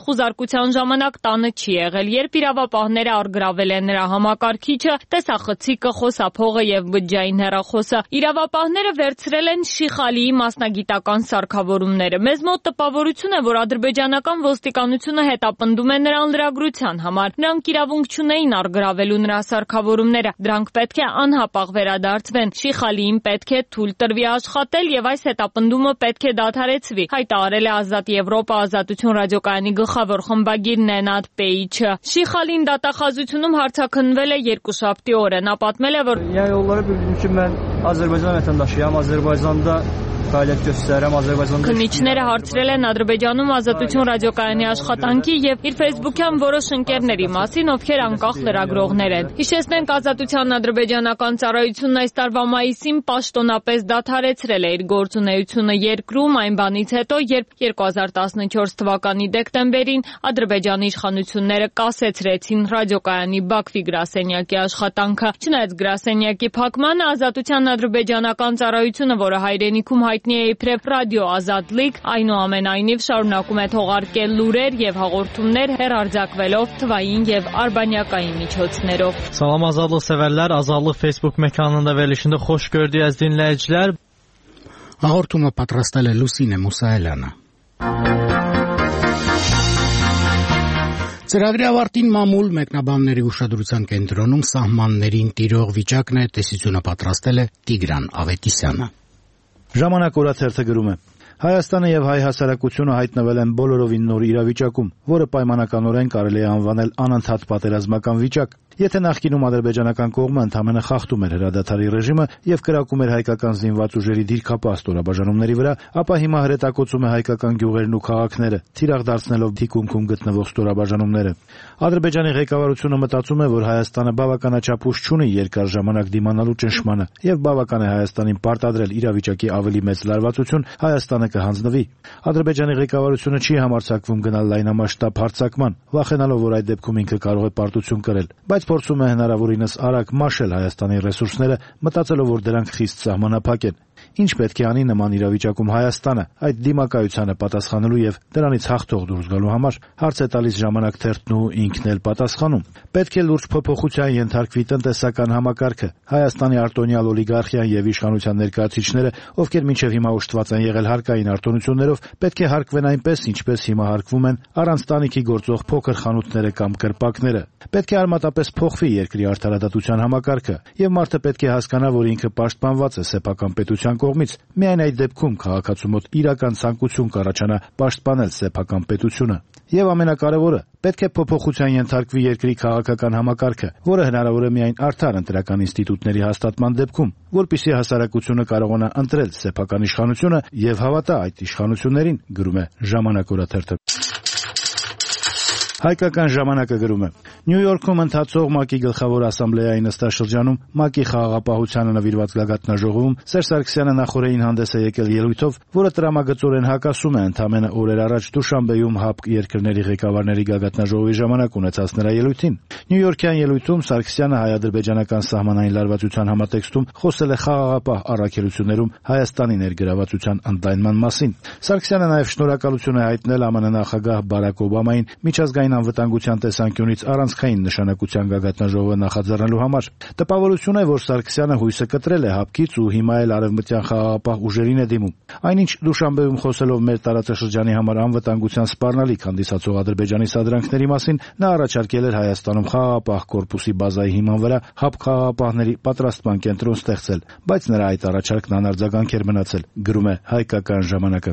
հարձակության ժամանակ տանը չի եղել, երբ իրավապահները առգրավել են նրա համակարգիչը, տեսախցիկը, խոսափողը եւ բջջային հեռախոսը։ Իրավապահները վերցրել են Շիխալիի մասնագիտական սարքավորումները։ Մեզ մոտ տպավորություն է, որ ադրբեջանական ոստիկանությունը հետապնդում է նրան լրագրության համար։ Նրանք իրավունք չունեին առգրավելու նրա սարքավորումները։ Դրանք պետք է անհապաղ վերադարձվեն։ Շիխալիին պետք է թույլ տրվի աշխատել եւ այս հետապնդումը պետք է դադարեցվի, հայտարարել է Ազատ Եվրոպա ազատություն ռադիոկայանի գլխավոր խմբագիր Նենադ Պեիչը։ Շիխալին դատախազությունում հարցաքննվել է երկուշաբթի օրը։ Նա պատմել է, որ yolları bildiğim için ben Azerbaycan vatandaşıyım. Azerbaycan'da fəaliyyət göstərirəm. Azərbaycanda քննիչները հարցրել են Ադրբեջանում ազատություն ռադիոկայանի աշխատանքի եւ իր Facebook-յան որոշ ընկերների մասին, ովքեր անկախ լրագրողներ են։ Հիշեցնենք, ազատության ադրբեջանական ծառայությունն այս տարվա մայիսին պաշտոնապես դադարեցրել է իր գործունեությունը երկրում այն բանից հետո, երբ 2014 թվականի դեկտեմբերին Ադրբեջանի իշխանությունները կասեցրեցին ռադիոկայանի Բաքվի գրասենյակի աշխատանքը։ Չնայած գրասենյակի փակմանը, ազատության ադրբեջանական ծառայությունը, որը հայրենիքում հայտնի է իբրև ռադիո Ազատլիկ, այնուամենայնիվ շարունակում է թողարկել լուրեր եւ հաղորդումներ հեռարձակվելով թվային եւ արբանյակային միջոցներով։ Salam Azadlıq sevərlər, Azadlıq Facebook məkanında verilişində xoş gördük əziz dinləyicilər. Հաղորդումը պատրաստել է Լուսինե Մուսայելյանը։ Ծրագրի ավարտին մամուլ մեկնաբանների ուշադրության կենտրոնում սահմաններին տիրող վիճակն է, տեսությունը պատրաստել է Տիգրան Ավետիսյանը։ Ժամանակ օրաթերթը գրում է. Հայաստանը եւ հայ հասարակությունը հայտնվել են բոլորովին նոր իրավիճակում, որը պայմանականորեն կարելի է անվանել անընդհատ պատերազմական վիճակ։ Եթե նախկինում ադրբեջանական կողմը ընդամենը խախտում էր հրադադարի ռեժիմը եւ կրակում էր հայկական զինված ուժերի դիրքապահ ստորաբաժանումների վրա, ապա հիմա հրետակոծում է հայկական գյուղերն ու քաղաքները, թիրախ դարձնելով թիկունքում գտնվող ստորաբաժանումները։ Ադրբեջանի ղեկավարությունը մտածում է, որ Հայաստանը բավականաչափ ուժ չունի երկար ժամանակ դիմանալու ճնշմանը եւ բավական է Հայաստանին պարտադրել իրավիճակի ավելի մեծ լարվածություն, Հայաստանը կհանձնվի։ Ադրբեջանի ղեկավարությունը չի համարձակվում գնալ լայնամասշտաբ հարձակման, վախենալով, որ այդ դեպքում ինքը կարող է պարտություն կրել, բայց փորձում է հնարավորինս արագ մաշել Հայաստանի ռեսուրսները, մտածելով, որ դրանք խիստ սահմանափակ են։ Ինչ պետք է անի նման իրավիճակում Հայաստանը այդ դիմակայությանը պատասխանելու եւ դրանից հաղթող դուրս գալու համար, հարց է տալիս Ժամանակ թերթն ու ինքն էլ պատասխանում։ Պետք է լուրջ փոփոխության ենթարկվի տնտեսական համակարգը։ Հայաստանի արտոնյալ օլիգարխիան եւ իշխանության ներկայացուցիչները, ովքեր մինչեւ հիմա ուշտված են եղել հարկային արտոնություններով, պետք է հարկվեն այնպես, ինչպես հիմա հարկվում են առանց տանիքի գործող փոքր խանութները կամ կրպակները։ Պետք է արմատապես փոխվի երկրի արդարադատության համակարգը, եւ մարդը պետք է հասկանա, որ ինքը պաշտպանված է սեփական պետության կողմից։ Միայն այդ դեպքում քաղաքացու մոտ իրական ցանկություն կառաջանա պաշտպանել սեփական պետությունը։ Եվ ամենակարևորը, պետք է փոփոխության ենթարկվի երկրի քաղաքական համակարգը, որը հնարավոր է միայն արդար ընտրական ինստիտուտների հաստատման դեպքում, որպեսզի հասարակությունը կարողանա ընտրել սեփական իշխանությունը եւ հավատա այդ իշխանություններին, գրում է Ժամանակ օրաթերթը։ Հայկական ժամանակը գրում է. Նյու Յորքում ընթացող ՄԱԿ-ի գլխավոր ասամբլեայի նստաշրջանում ՄԱԿ-ի խաղաղապահությանը նվիրված գագաթնաժողովում Սերժ Սարգսյանը նախորդին հանդես է եկել ելույթով, որը տրամագծորեն հակասում է ընդամենը օրեր առաջ Դուշանբեում ՀԱՊԿ երկրների ղեկավարների գագաթնաժողովի ժամանակ ունեցած նրա ելույթին։ Նյու Յորքյան ելույթում Սարգսյանը հայ-ադրբեջանական սահմանային լարվածության համատեքստում խոսել է խաղաղապահ առաքելություններում Հայաստանի ներգրավվածության ընդլայնման մասին։ Սարգսյանը նաև շնորհակալություն է հայտնել ԱՄՆ նախագահ Բարակ Օբամային միջազգային անվտանգության տեսանկյունից առանցքային նշանակության գագաթնաժողովը նախաձեռնելու համար։ Տպավորություն է, որ Սարգսյանը հույսը կտրել է ՀԱՊԿ-ից ու հիմա էլ արևմտյան խաղաղապահ ուժերին է դիմում։ Այնինչ Դուշանբեում խոսելով մեր տարածաշրջանի համար անվտանգության սպառնալիք հանդիսացող Ադրբեջանի սադրանքների մասին, նա առաջարկել էր Հայաստանում խաղաղապահ կորպուսի բազայի հիման վրա ՀԱՊԿ խաղաղապահների պատրաստման կենտրոն ստեղծել, բայց նրա այդ առաջարկն անարձագանք էր մնացել, գրում է Հայկական ժամանակը։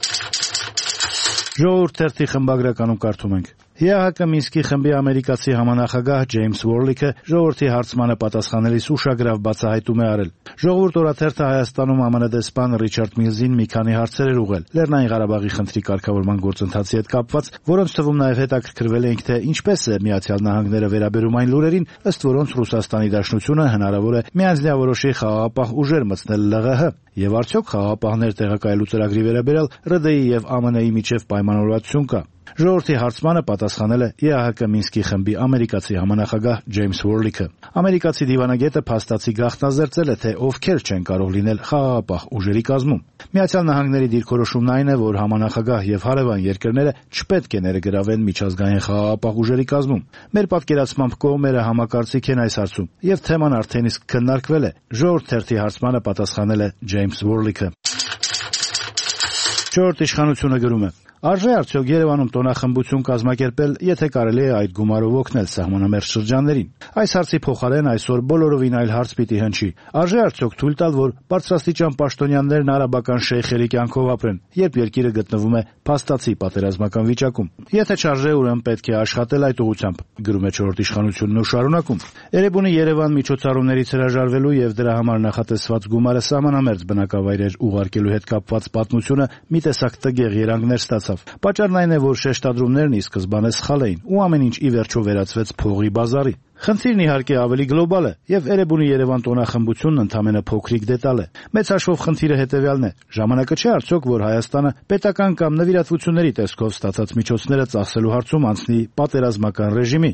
Ժողովուրդ թերթի խմբագրականում կարդում ենք. ՀՀԿ Մինսկի խմբի ամերիկացի համանախագահ Ջեյմս Ուորլիքը ժողովրդի հարցմանը պատասխանելիս ուշագրավ բացահայտում է արել։ Ժողովուրդ օրաթերթը Հայաստանում ԱՄՆ դեսպան Ռիչարդ Միլզին մի քանի հարցեր էր ուղղել Լեռնային Ղարաբաղի խնդրի կարգավորման գործընթացի հետ կապված, որոնց թվում նաև հետաքրքրվել ենք, թե ինչպես է Միացյալ Նահանգները վերաբերում այն լուրերին, ըստ որոնց Ռուսաստանի Դաշնությունը հնարավոր է միանձնավորոշի խաղաղապահ ուժեր մտցնել ԼՂՀ, եւ արդյոք խաղաղապահներ տեղակայելու ծրագրի վերաբերյալ ՌԴ-ի եւ ԱՄՆ-ի միջև պայմանավորվածություն կա։ Ժողովրդի հարցմանը պատասխանել է ԵԱՀԿ Մինսկի խմբի ամերիկացի համանախագահ Ջեյմս Վորլիքը։ Ամերիկացի դիվանագետը փաստացի գաղտնազերծել է, թե ովքեր չեն կարող լինել խաղաղապահ ուժերի կազմում։ Միացյալ Նահանգների դիրքորոշումն այն է, որ համանախագահ եւ հարևան երկրները չպետք է ներգրավեն միջազգային խաղաղապահ ուժերի կազմում։ Մեր պատկերացմամբ կողմերը համակարծիք են այս հարցում, եւ թեման արդեն իսկ քննարկվել է։ Ժողովուրդ թերթի հարցմանը պատասխանել է Ջեյմս Վորլիքը։ Չորրորդ իշխանությունը գրում է. Արժե արդյոք Երևանում տոնախմբություն կազմակերպել, եթե կարելի է այդ գումարով օգնել սահմանամերձ շրջաններին։ Այս հարցի փոխարեն այսօր բոլորովին այլ հարց պիտի հնչի. արժե արդյոք թույլ տալ, որ բարձրաստիճան պաշտոնյաներն արաբական շեյխերի կյանքով ապրեն, երբ երկիրը գտնվում է փաստացի պատերազմական վիճակում։ Եթե չարժե, ուրեմն պետք է աշխատել այդ ուղղությամբ, գրում է չորրորդ իշխանությունն ու շարունակում. Էրեբունի Երևան միջոցառումներից հրաժարվելու եւ դրա համար նախատեսված գումարը սահմանամերձ բնակավայրեր ուղարկելու հետ կապված պատմությունը մի տեսակ տգեղ երանգներ ստացավ։ Պատճառն այն է, որ շեշտադրումներն ի սկզբանե սխալ էին ու ամեն ինչ ի վերջո վերածվեց փողի բազարի։ Խնդիրն իհարկե ավելի գլոբալ է եւ Էրեբունի Երևան տոնախմբությունն ընդամենը փոքրիկ դետալ է։ Մեծ հաշվով խնդիրը հետեւյալն է. ժամանակը չէ արդյոք, որ Հայաստանը պետական կամ նվիրատվությունների տեսքով ստացած միջոցները ծախսելու հարցում անցնի պատերազմական ռեժիմի։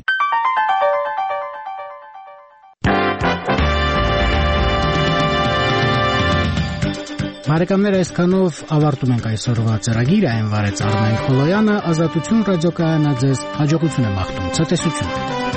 Բարեկամներ, այսքանով ավարտում ենք այսօրվա ծրագիրը, այն վարեց Արմեն Խոլոյանը, Ազատություն ռադիոկայանը ձեզ հաջողություն է մաղթում, ցտեսություն։